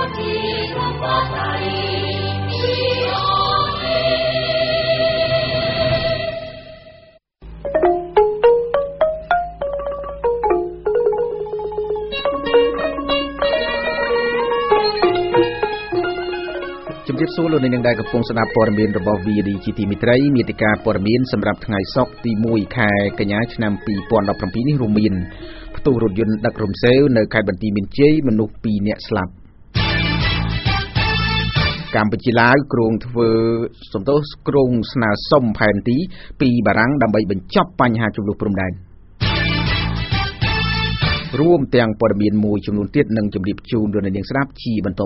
ជំរាបសួរលោកអ្នកនាងដែលកំពុងស្ដាប់ព័ត៌មានរបស់ VOD ជាទីមេត្រីមាតិកាព័ត៌មានសម្រាប់ថ្ងៃសុក្រទី1ខែកញ្ញាឆ្នាំ2017នេះរួមមានផ្ទុះរថយន្តដឹករំសេវនៅខេត្តបន្ទាយមានជ័យមនុស្ស2នាក់ស្លាប់កម្ពុជាឡាវគ្រោងធ្វើសំទោសគ្រោងស្នើសុំផែនទីពីបារាំងដើម្បីបញ្ចប់បញ្ហាជម្លោះព្រំដែនរួមទាំងព័ត៌មានមួយចំនួនទៀតនឹងជម្រាបជូនដល់អ្នកនាងស្ដាប់ជាបន្ត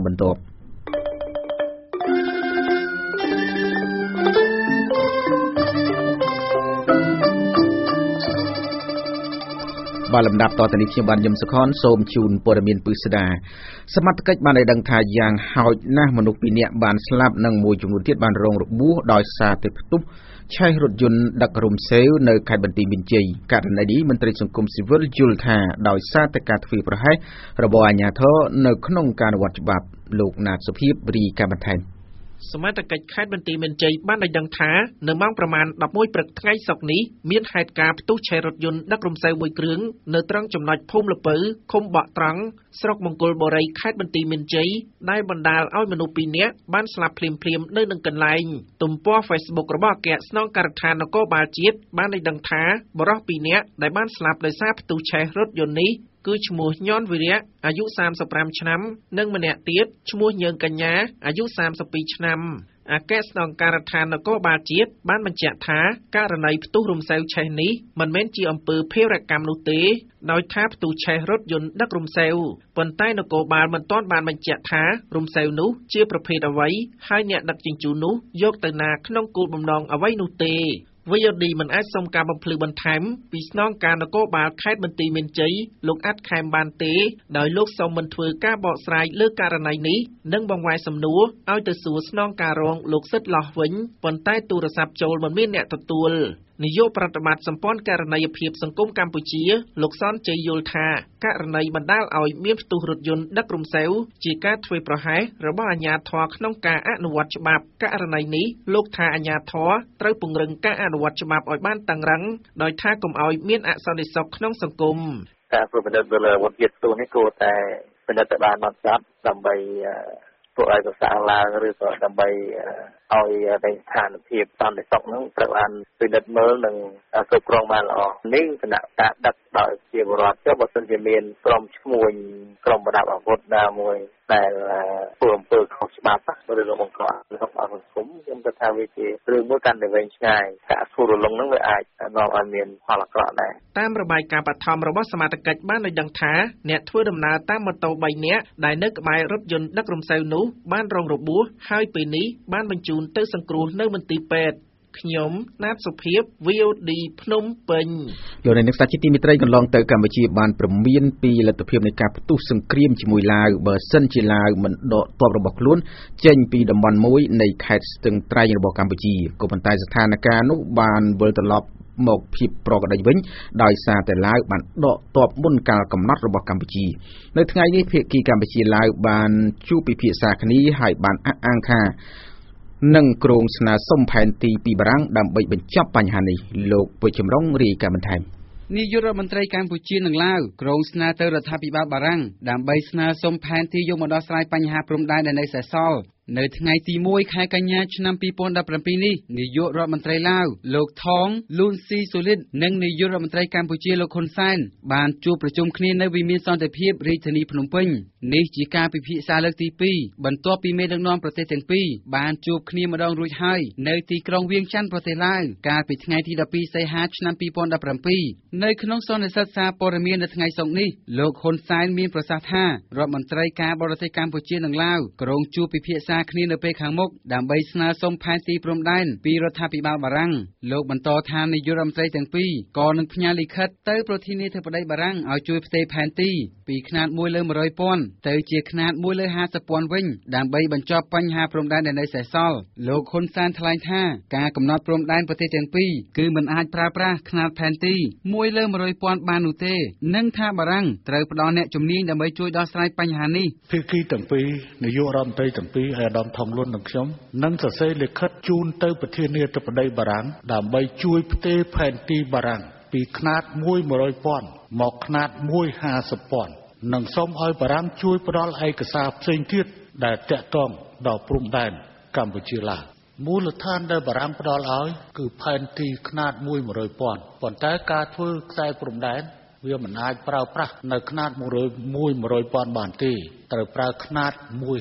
បាទលំដាប់តទៅនេះខ្ញុំបានញឹមសុខនសូមជូនព័ត៌មានពិស្ដាសមត្ថកិច្ចបានឲ្យដឹងថាយ៉ាងហោចណាស់មនុស្ស2នាក់បានស្លាប់និងមួយចំនួនទៀតបានរងរបួសដោយសារតែផ្ទុះឆេះរថយន្តដឹករំសេវនៅខេត្តបន្ទាយមានជ័យករណីនេះមន្ត្រីសង្គមស៊ីវិលយល់ថាដោយសារតែការធ្វើប្រហែសរបស់អាជ្ញាធរនៅក្នុងការអនុវត្តច្បាប់លោកណាតសុភាពរីកាបន្ថែមសមត្ថកិច្ចខេត្តបន្ទាយមានជ័យបានឲ្យដឹងថានៅម៉ោងប្រមាណ 11 ព្រឹកថ្ងៃសុក្រនេះមានហេតុការណ៍ផ្ទុះឆេះរថយន្តដឹករំសេវមួយគ្រឿងនៅត្រង់ចំណុចភូមិលពៅឃុំបក់ត្រង់ស្រុកមង្គលបុរីខេត្តបន្ទាយមានជ័យដែលបណ្ដាលឲ្យមនុស្ស2នាក់បានស្លាប់ភ្លាមៗនៅនឹងកន្លែងទំព័រ Facebook របស់អគ្គស្នងការដ្ឋាននគរបាលជាតិបានឲ្យដឹងថាបុរស2នាក់ដែលបានស្លាប់ដោយសារផ្ទុះឆេះរថយន្តនេះគឺឈ្មោះញនវិរៈអាយុ35ឆ្នាំនិងម្នាក់ទៀតឈ្មោះញើងកញ្ញាអាយុ32ឆ្នាំអគ្គស្នងការដ្ឋាននគរបាលជាតិបានបញ្ជាក់ថាករណីផ្ទុះរំសេវឆេះនេះមិនមែនជាអំពើភេរកម្មនោះទេដោយថាផ្ទុះឆេះរថយន្តដឹករំសេវប៉ុន្តែនគរបាលមិនទាន់បានបញ្ជាក់ថារំសេវនោះជាប្រភេទអ្វីហើយអ្នកដឹកជញ្ជូននោះយកទៅណាក្នុងគោលបំណងអ្វីនោះទេ VOD មិនអាចសុំការបំភ្លឺបន្ថែមពីស្នងការនគរបាលខេត្តបន្ទាយមានជ័យលោកអាត់ខេមបានទេដោយលោកសូមមិនធ្វើការបកស្រាយលើករណីនេះនិងបង្វែរសំណួរឲ្យទៅសួរស្នងការរងលោកសិទ្ធឡោះវិញប៉ុន្តែទូរស័ព្ទចូលមិនមានអ្នកទទួលនាយកប្រតិបត្តិសម្ព័ន្ធករណីភាពសង្គមកម្ពុជាលោកសនជ័យយល់ថាករណីបណ្ដាលឲ្យមានផ្ទុះរថយន្តដឹករំសេវជាការធ្វើប្រហែសរបស់អាជ្ញាធរក្នុងការអនុវត្តច្បាប់ករណីនេះលោកថាអាជ្ញាធរត្រូវពង្រឹងការអនុវត្តច្បាប់ឲ្យបានតឹងរ៉ឹងដោយថាកុំឲ្យមានអសន្តិសុខក្នុងសង្គមការធ្វើពិនិត្យលើអាវុធយុទ្ធផ្ទុះនេះគួរតែពិនិត្យទៅបានមកចាប់ដើម្បីពួកឲ្យប្រសើរឡើងឬក៏ដើម្បីឲ្យនៃស្ថានភាពសន្តិសុខនឹងត្រូវបានពិនិត្យមើលនិងគ្រប់គ្រងបានល្អនេះគណៈការដឹកដោយជាបរិបទចុះបើសិនជាមានក្រុមឈ្មួញក្រុមប្រដាប់អាវុធណាមួយដែលធ្វើអំពើខុសច្បាប់ឬក៏បង្កប់ក្នុងសង្គមខ្ញុំគិតថាវាជារឿងមួយកាន់តែវែងឆ្ងាយការធ្វើរលំនឹងវាអាចនាំឲ្យមានផលអាក្រក់ដែរតាមរបាយការណ៍បឋមរបស់សមាជិកបានឲ្យដឹងថាអ្នកធ្វើដំណើរតាមម៉ូតូ3នាក់ដែលនៅក្បែររថយន្តដឹករំសេវនោះបានរងរបួសហើយពេលនេះបានបញ្ជូនទៅសង្គ្រោះនៅមន្ទីរពេទ្យខ្ញុំណាតសុភាព VOD ភ្នំពេញលោកអ្នកស្ដាប់ជាទីមេត្រីកន្លងទៅកម្ពុជាបានព្រមានពីលទ្ធភាពនៃការផ្ទុះសង្គ្រាមជាមួយឡាវបើសិនជាឡាវមិនដកទ័ពរបស់ខ្លួនចេញពីតំបន់មួយនៃខេត្តស្ទឹងត្រែងរបស់កម្ពុជាក៏ប៉ុន្តែស្ថានភាពនោះបានវិលត្រឡប់មកភាពប្រក្រតីវិញដោយសារតែឡាវបានដកទ័ពមុនកាលកំណត់របស់កម្ពុជានៅថ្ងៃនេះភាគីកម្ពុជាឡាវបានជួបពិភាក្សាគ្នាហើយបានអះអាងថានឹងគ្រោងស្នើសុំផែនទីពីបារាំងដើម្បីបញ្ចប់បញ្ហានេះលោកពុជចម្រុងរាយការណ៍បន្ថែមនាយករដ្ឋមន្ត្រីកម្ពុជានិងឡាវគ្រោងស្នើទៅរដ្ឋាភិបាលបារាំងដើម្បីស្នើសុំផែនទីយកមកដោះស្រាយបញ្ហាព្រំដែនដែលនៅសេសសល់នៅថ្ងៃទី1ខែកញ្ញាឆ្នាំ2017នេះនាយករដ្ឋមន្ត្រីឡាវលោកថងលូនស៊ីសូលីតនិងនាយករដ្ឋមន្ត្រីកម្ពុជាលោកហ៊ុនសែនបានជួបប្រជុំគ្នានៅវិមានសន្តិភាពរាជធានីភ្នំពេញនេះជាការពិភាក្សាលើកទី2បន្ទាប់ពីមេដឹកនាំប្រទេសទាំងពីរបានជួបគ្នាម្ដងរួចហើយនៅទីក្រុងវៀងច័ន្ទប្រទេសឡាវកាលពីថ្ងៃទី12សីហាឆ្នាំ2017នៅក្នុងសន្និសីទសារព័ត៌មាននៅថ្ងៃសុក្រនេះលោកហ៊ុនសែនមានប្រសាសន៍ថារដ្ឋមន្ត្រីការបរទេសកម្ពុជានិងឡាវក្រុងជួបពិភាក្សាគ្នានៅពេលខាងមុខដើម្បីស្នើសុំផែនទីព្រំដែនពីរដ្ឋាភិបាលបារាំងលោកបន្តថានាយករដ្ឋមន្ត្រីទាំងពីរក៏នឹងផ្ញើលិខិតទៅប្រធានាធិបតីបារាំងឲ្យជួយផ្ទេរផែនទីពីខ្នាត1លើ100,000ទៅជាខ្នាត1លើ50,000វិញដើម្បីបញ្ចប់បញ្ហាព្រំដែននៃសេសសល់លោកហ៊ុនសែនថ្លែងថាការកំណត់ព្រំដែនប្រទេសទាំងពីរគឺមិនអាចប្រើប្រាស់ខ្នាតផែនទី1លើ100,000បាននោះទេនិងថាបារាំងត្រូវផ្ដល់អ្នកជំនាញដើម្បីជួយដោះស្រាយបញ្ហានេះភាគីទាំងពីរនាយករដ្ឋមន្ត្រីទាំងពីរអាដាមថងលុននិងខ្ញុំនឹងសរសេរលិខិតជូនទៅប្រធានាធិបតីបារាំងដើម្បីជួយផ្ទេរផែនទីបារាំងពីខ្នាត100,000មកខ្នាត150,000និងសូមឲ្យបារាំងជួយផ្ដល់ឯកសារផ្សេងទៀតដែលតាក់ទងដល់ព្រំដែនកម្ពុជាឡាវមូលដ្ឋានដែលបារាំងផ្ដល់ឲ្យគឺផែនទីខ្នាត100,000ប៉ុន្តែការធ្វើខ្សែព្រំដែនវាមិនអាចប្រើប្រាស់នៅខ្នាត100,000បានទេត្រូវប្រើខ្នាត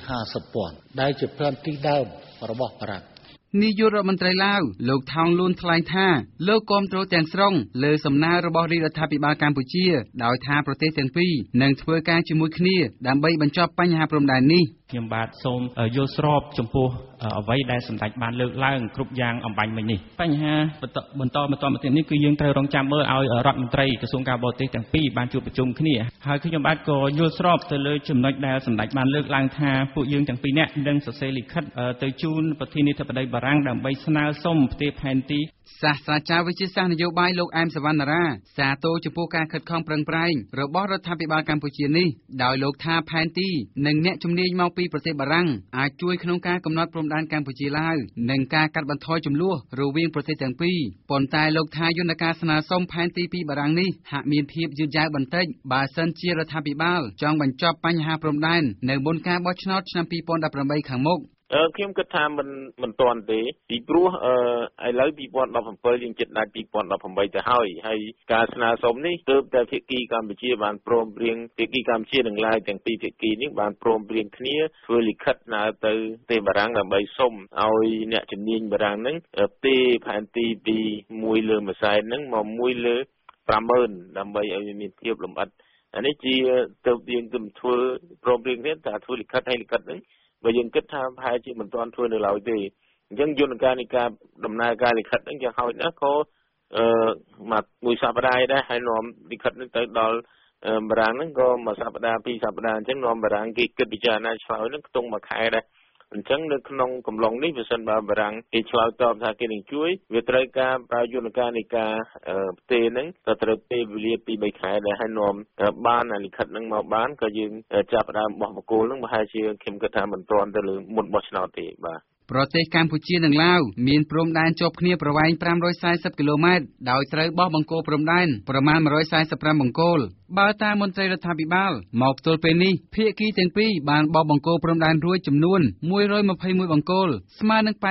150,000ដែលជាផែនទីដើមរបស់បារាំងនាយករដ្ឋមន្ត្រីឡាវលោកថោងលួនថ្លែងថាលោកគាំទ្រទាំងស្រុងលើសំណើរបស់រាជរដ្ឋាភិបាលកម្ពុជាដោយថាប្រទេសទាំងពីរនឹងធ្វើការជាមួយគ្នាដើម្បីបញ្ចប់បញ្ហាព្រំដែននេះខ្ញុំបាទសូមយល់ស្របចំពោះអ្វីដែលសម្ដេចបានលើកឡើងគ្រប់យ៉ាងអំបញ្ញមិញនេះបញ្ហាបន្តមកទៀតនេះគឺយើងត្រូវរងចាំមើលឲ្យរដ្ឋមន្ត្រីក្រសួងការបរទេសទាំងពីរបានជួបប្រជុំគ្នាហើយខ្ញុំបាទក៏យល់ស្របទៅលើចំណុចដែលសម្ដេចបានលើកឡើងថាពួកយើងទាំងពីរនាក់នឹងសរសេរលិខិតទៅជូនប្រធានាធិបតីបារាំងដើម្បីស្នើសុំផ្ទេរផែនទីសាស្ត្រាចារ្យវិទ្យាសាស្ត្រនយោបាយលោកអែមសវណ្ណារាសាទរចំពោះការខិតខំប្រឹងប្រែងរបស់រដ្ឋាភិបាលកម្ពុជានេះដោយលោកថាផែនទីនិងអ្នកជំនាញមកពីប្រទេសបារាំងអាចជួយក្នុងការកំណត់ព្រំដែនកម្ពុជាឡាវនិងការកាត់បន្ថយជម្លោះរវាងប្រទេសទាំងពីរប៉ុន្តែលោកថាយន្តការស្នើសុំផែនទីពីបារាំងនេះហាក់មានភាពយឺតយ៉ាវបន្តិចបើសិនជារដ្ឋាភិបាលចង់បញ្ចប់បញ្ហាព្រំដែននៅមុនការបោះឆ្នោតឆ្នាំ2018ខាងមុខខ្ញុំគិតថាមិនទាន់ទេពីព្រោះឥឡូវ2017យើងជិតដល់2018ទៅហើយការស្នើសុំនេះទើបតែភាគីកម្ពុជាបានព្រមព្រៀងភាគីកម្ពុជានិងឡាវទាំងពីរភាគីនេះបានព្រមព្រៀងគ្នាធ្វើលិខិតស្នើទៅប្រទេសបារាំងដើម្បីសុំឲ្យអ្នកជំនាញបារាំងហ្នឹងផ្ទេរផែនទីពី1លើ1សែនហ្នឹងមក1លើ50,000ដើម្បីឲ្យមានភាពលម្អិតអានេះជាទៅយើងទៅធ្វើព្រមព្រៀងគ្នាថាធ្វើលិខិតឲ្យលិខិតហ្នឹងបើយើងគិតថាប្រហែលជាមិនទាន់ធ្វើនៅឡើយទេអញ្ចឹងយន្តការនៃការដំណើរការលិខិតហ្នឹងយ៉ាងហោចណាស់ក៏មួយសប្តាហ៍ដែរហើយនាំលិខិតហ្នឹងទៅដល់បារាំងហ្នឹងក៏មួយសប្តាហ៍ពីរសប្តាហ៍អញ្ចឹងនាំបារាំងគេគិតពិចារណាឆ្លើយហ្នឹងខ្ទង់មួយខែដែរអញ្ចឹងនៅក្នុងកំឡុងនេះបើសិនបើបារាំងគេឆ្លើយតបថាគេនឹងជួយវាត្រូវការប្រើយន្តការនៃការផ្ទេរហ្នឹងក៏ត្រូវពេលវេលាពី3ខែដែរហើយនាំបានលិខិតហ្នឹងមកបានក៏យើងចាប់ផ្ដើមបោះបកគោលហ្នឹងប្រហែលជាខ្ញុំគិតថាមិនទាន់ទៅលើមុនបោះឆ្នោតទេបាទប្រទេសកម្ពុជានិងឡាវមានព្រំដែនជាប់គ្នាប្រវែង540គីឡូម៉ែត្រដោយត្រូវបោះបង្គោលព្រំដែនប្រមាណ145បង្គោលបើតាមមន្ត្រីរដ្ឋាភិបាលមកទល់ពេលនេះភាគីទាំងពីរបានបោះបង្គោលព្រំដែនរួចចំនួន121បង្គោលស្មើនឹង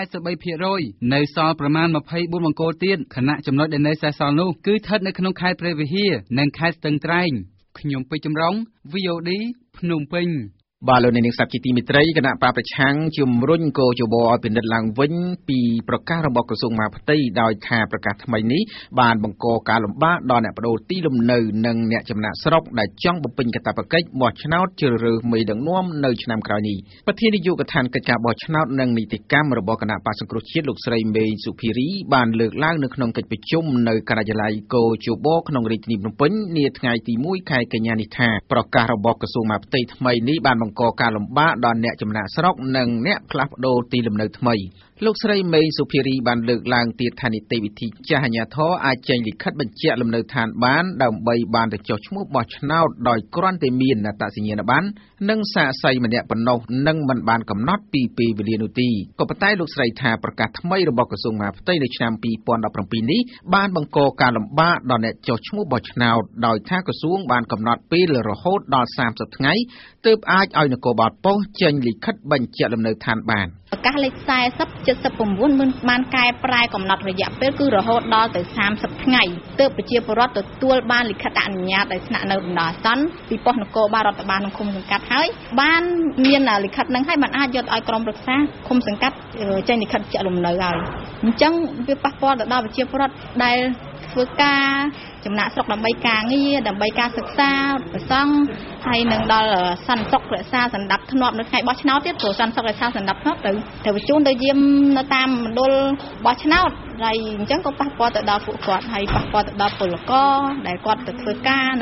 83% នៅសល់ប្រមាណ24បង្គោលទៀតខណៈចំណុចដែលនៅសេសសល់នោះគឺស្ថិតនៅក្នុងខេត្តព្រះវិហារនិងខេត្តស្ទឹងត្រែងខ្ញុំពេជ្រចម្រុង VOD ភ្នំពេញបាទលោកនាងស្ដាប់ជាទីមេត្រីគណៈបកប្រឆាំងជំរុញគោចបឲ្យពិនិត្យឡើងវិញពីប្រកាសរបស់ក្រសួងមហាផ្ទៃដោយថាប្រកាសថ្មីនេះបានបង្កការលំបាកដល់អ្នកបដូរទីលំនៅនិងអ្នកចំណាក់ស្រុកដែលចង់បំពេញកាតព្វកិច្ចបោះឆ្នោតជ្រើសរើសមេដឹកនាំនៅឆ្នាំក្រោយនេះប្រធាននាយកដ្ឋានកិច្ចការបោះឆ្នោតនិងនីតិកម្មរបស់គណៈបកសង្គ្រោះជាតិលោកស្រីមេសុភារីបានលើកឡើងនៅក្នុងកិច្ចប្រជុំនៅការិយាល័យគោចបក្នុងរាជធានីភ្នំពេញនាថ្ងៃទី1ខែកញ្ញានេះថាប្រកាសរបស់ក្រសួងមហាផ្ទៃថ្មីនេះបានបង្កការលំបាកដល់អ្នកចំណាក់ស្រុកនិងអ្នកផ្លាស់ប្ដូរទីលំនៅថ្មីលោកស្រីមេសុភារីបានលើកឡើងទៀតថានីតិវិធីចាស់អាជ្ញាធរអាចចេញលិខិតបញ្ជាក់លំនៅឋានបានដើម្បីបានទៅចុះឈ្មោះបោះឆ្នោតដោយគ្រាន់តែមានអត្តសញ្ញាណប័ណ្ណនិងសាក្សីម្នាក់ប៉ុណ្ណោះនិងមិនបានកំណត់ពីពេលវេលានោះទេក៏ប៉ុន្តែលោកស្រីថាប្រកាសថ្មីរបស់ក្រសួងមហាផ្ទៃនៅឆ្នាំ2017នេះបានបង្កការលំបាកដល់អ្នកចុះឈ្មោះបោះឆ្នោតដោយថាក្រសួងបានកំណត់ពេលរហូតដល់30ថ្ងៃទើបអាចឲ្យនគរបាលប៉ុស្តិ៍ចេញលិខិតបញ្ជាក់លំនៅឋានបានប្រកាសលេខ40/79មិនបានកែប្រែកំណត់រយៈពេលគឺរហូតដល់ទៅ30ថ្ងៃទើបប្រជាពលរដ្ឋទទួលបានលិខិតអនុញ្ញាតឲ្យស្នាក់នៅបណ្ដោះអាសន្នពីប៉ុស្តិ៍នគរបាលរដ្ឋបាលក្នុងឃុំសង្កាត់ហើយបានមានលិខិតហ្នឹងហើយបានអាចយកឲ្យក្រុមប្រឹក្សាឃុំសង្កាត់ចេញលិខិតជាក់លំនៅហើយអញ្ចឹងវាប៉ះពាល់ទៅដល់ប្រជាពលរដ្ឋដែលធ្វើការចំណាក់ស្រុកដើម្បីការងារដើម្បីការសិក្សាប្រសង់ហើយនឹងដល់សន្តិសុខរក្សាសណ្ដាប់ធ្នាប់នៅថ្ងៃបោះឆ្នោតទៀតព្រោះសន្តិសុខរក្សាសណ្ដាប់ធ្នាប់ទៅបញ្ជូនទៅយាមនៅតាមមណ្ឌលបោះឆ្នោតហើយអញ្ចឹងក៏ប៉ះពាល់ទៅដល់ពួកគាត់ហើយប៉ះពាល់ទៅដល់ពលករដែលគាត់ទៅធ្វើការនៅ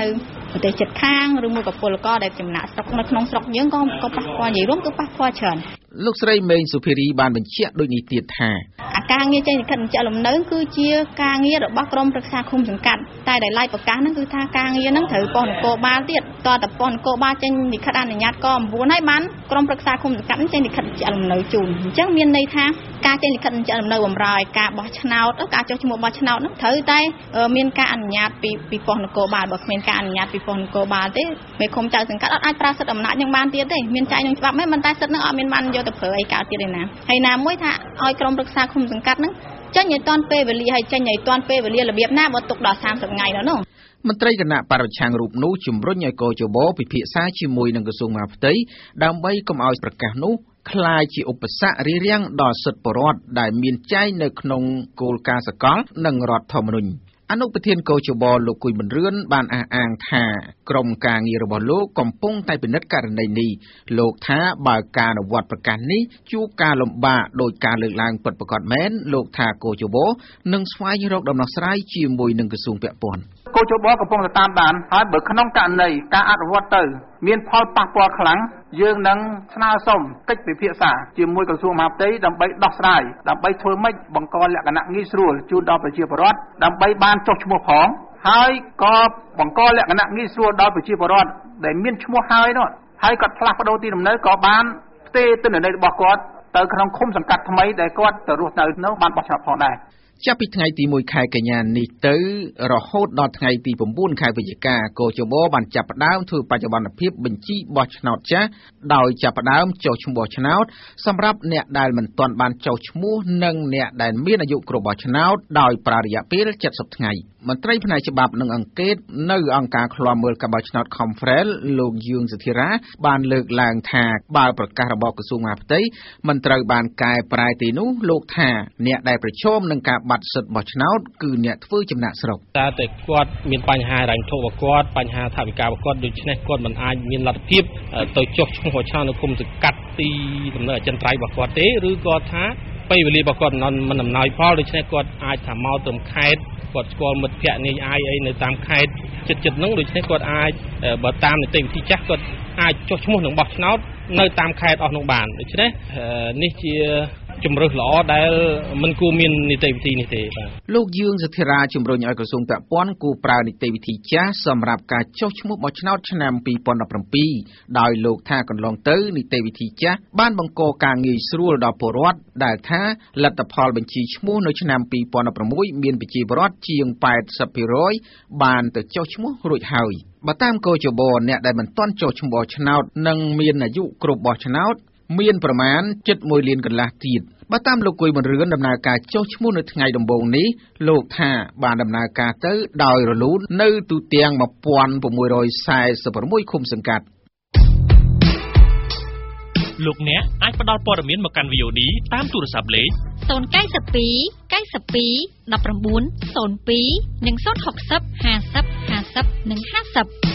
ប្រទេសជិតខាងឬមួយក៏ពលករដែលចំណាក់ស្រុកនៅក្នុងស្រុកយើងក៏ប៉ះពាល់និយាយរួមគឺប៉ះពាល់ច្រើនលោកស្រីមេងសុភារីបានបញ្ជាក់ដូចនេះទៀតថាការងារចេញលិខិតបញ្ជាក់លំនៅគឺជាការងាររបស់ក្រុមប្រឹក្សាឃុំសង្កាត់តែដែលឡាយប្រកាសហ្នឹងគឺថាការងារហ្នឹងត្រូវប៉ុស្តិ៍នគរបាលទៀតតើតប៉ុស្តិ៍នគរបាលចេញលិខិតអនុញ្ញាតក9ហើយបានក្រុមប្រឹក្សាឃុំសង្កាត់ចេញលិខិតបញ្ជាក់លំនៅជូនអញ្ចឹងមានន័យថាការចេញលិខិតបញ្ជាក់លំនៅបម្រើឲ្យការបោះឆ្នោតការចុះឈ្មោះបោះឆ្នោតហ្នឹងត្រូវតែមានការអនុញ្ញាតពីប៉ុស្តិ៍នគរបាលបើគ្មានការអនុញ្ញាតពីប៉ុស្តិ៍នគរបាលទេមេឃុំចៅសង្កាត់អត់អាចប្រើសិទ្ធិអំណាចនឹងបានទៀតទេមានចែងក្នុងច្បាប់មិនតែសិទ្ធិហ្នឹងអត់មានបានយកទៅប្រើអីកើតទៀតទេណាហើយណាមួយថាឲ្យក្រុមប្រឹក្សាឃុំសង្កាត់ហ្នឹងចេញឲ្យតាន់ពេលវេលាហើយចេញឲ្យតាន់ពេលវេលារបៀបណាបើទុកដល់30ថ្ងៃនោះមន្ត្រីគណៈបរិច្ឆាំងរូបនោះជំរុញឲ្យកោជបពិភាក្សាជាមួយនឹងក្រសួងមហាផ្ទៃដើម្បីកុំឲ្យប្រកាសនោះក្លាយជាឧបសគ្គរារាំងដល់សិទ្ធិពលរដ្ឋដែលមានចែងនៅក្នុងគោលការណ៍សកលនិងរដ្ឋធម្មនុញ្ញអនុប្រធានកោជបលោកគួយប៊ុនរឿនបានអះអាងថាក្រុមការងាររបស់លោកកំពុងតែពិនិត្យករណីនេះលោកថាបើការអនុវត្តប្រកាសនេះជួបការលំបាកដោយការលើកឡើងពិតប្រាកដមែនលោកថាកោជបនឹងស្វែងរកដំណោះស្រាយជាមួយនឹងក្រសួងពាក់ព័ន្ធកោជបកំពុងតែតាមដានហើយបើក្នុងករណីការអនុវត្តទៅមានផលប៉ះពាល់ខ្លាំងយើងនឹងស្នើសុំកិច្ចពិភាក្សាជាមួយក្រសួងមហាផ្ទៃដើម្បីដោះស្រាយដើម្បីធ្វើម៉េចបង្កលក្ខណៈងាយស្រួលជូនដល់ប្រជាពលរដ្ឋដើម្បីបានចុះឈ្មោះផងហើយក៏បង្កលក្ខណៈងាយស្រួលដល់ប្រជាពលរដ្ឋដែលមានឈ្មោះហើយនោះហើយគាត់ផ្លាស់ប្ដូរទីលំនៅក៏បានផ្ទេរទិន្នន័យរបស់គាត់ទៅក្នុងឃុំសង្កាត់ថ្មីដែលគាត់ទៅរស់នៅនោះបានបោះឆ្នោតផងដែរចាប់ពីថ្ងៃទី1ខែកញ្ញានេះទៅរហូតដល់ថ្ងៃទី9ខែវិច្ឆិកាកោជបបានចាប់ផ្ដើមធ្វើបច្ចុប្បន្នភាពបញ្ជីបោះឆ្នោតចាស់ដោយចាប់ផ្ដើមចុះឈ្មោះឆ្នោតសម្រាប់អ្នកដែលមិនទាន់បានចុះឈ្មោះនិងអ្នកដែលមានអាយុគ្រប់បោះឆ្នោតដោយប្រើរយៈពេល70ថ្ងៃមន្ត្រីផ្នែកច្បាប់និងអង្កេតនៅអង្គការឃ្លាំមើលការបោះឆ្នោត Conference លោកយឿងសធិរាបានលើកឡើងថាបើប្រកាសរបស់ក្រសួងមហាផ្ទៃមិនត្រូវបានកែប្រែទេនោះលោកថាអ្នកដែលប្រឈមនឹងការបាត់សិទ្ធិបោះឆ្នោតគឺអ្នកធ្វើចំណាក់ស្រុកតែគាត់មានបញ្ហារ៉ាញ់ធុរបស់គាត់បញ្ហាថវិការបស់គាត់ដូច្នេះគាត់មិនអាចមានលទ្ធភាពទៅចុះឈ្មោះបោះឆ្នោតនៅគុំសង្កាត់ទីដំណើរអចិន្ត្រៃយ៍របស់គាត់ទេឬក៏ថាពេលវេលារបស់គាត់មិនអំណោយផលដូច្នេះគាត់អាចថាមកទៅខេត្តគាត់ស្គាល់មិត្តភ័ក្តិនាយអាយអីនៅតាមខេត្តចិត្តហ្នឹងដូច្នេះគាត់អាចបើតាមនីតិវិធីចាស់គាត់អាចចុះឈ្មោះនឹងបោះឆ្នោតនៅតាមខេត្តអស់នោះបានដូច្នេះនេះជាជំរើសល្អដែលមិនគួរមាននីតិវិធីនេះទេបាទលោកយឿងសធិរាជំរុញឲ្យក្រសួងពាក់ព័ន្ធគួរប្រើនីតិវិធីចាស់សម្រាប់ការចុះឈ្មោះបោះឆ្នោតឆ្នាំ2017ដោយលោកថាកន្លងទៅនីតិវិធីចាស់បានបង្កការងាយស្រួលដល់ពលរដ្ឋដែលថាលទ្ធផលបញ្ជីឈ្មោះនៅឆ្នាំ2016មានប្រជាពលរដ្ឋជាង 80% បានទៅចុះឈ្មោះរួចហើយបើតាមកោជបអ្នកដែលមិនទាន់ចុះឈ្មោះបោះឆ្នោតនិងមានអាយុគ្រប់បោះឆ្នោតមានប្រមាណ7.1 លានកន្លះទៀតបើតាមលោកគួយប៊ុនរឿនដំណើរការចុះឈ្មោះនៅថ្ងៃដំបូងនេះលោកថាបានដំណើរការទៅដោយរលូននៅទូទាំង1646ឃុំសង្កាត់លោកអ្នកអាចផ្ដល់ព័ត៌មានមកកាន់ VOD តាមទូរស័ព្ទលេខ 092 92 19 02និង060 50 50និង50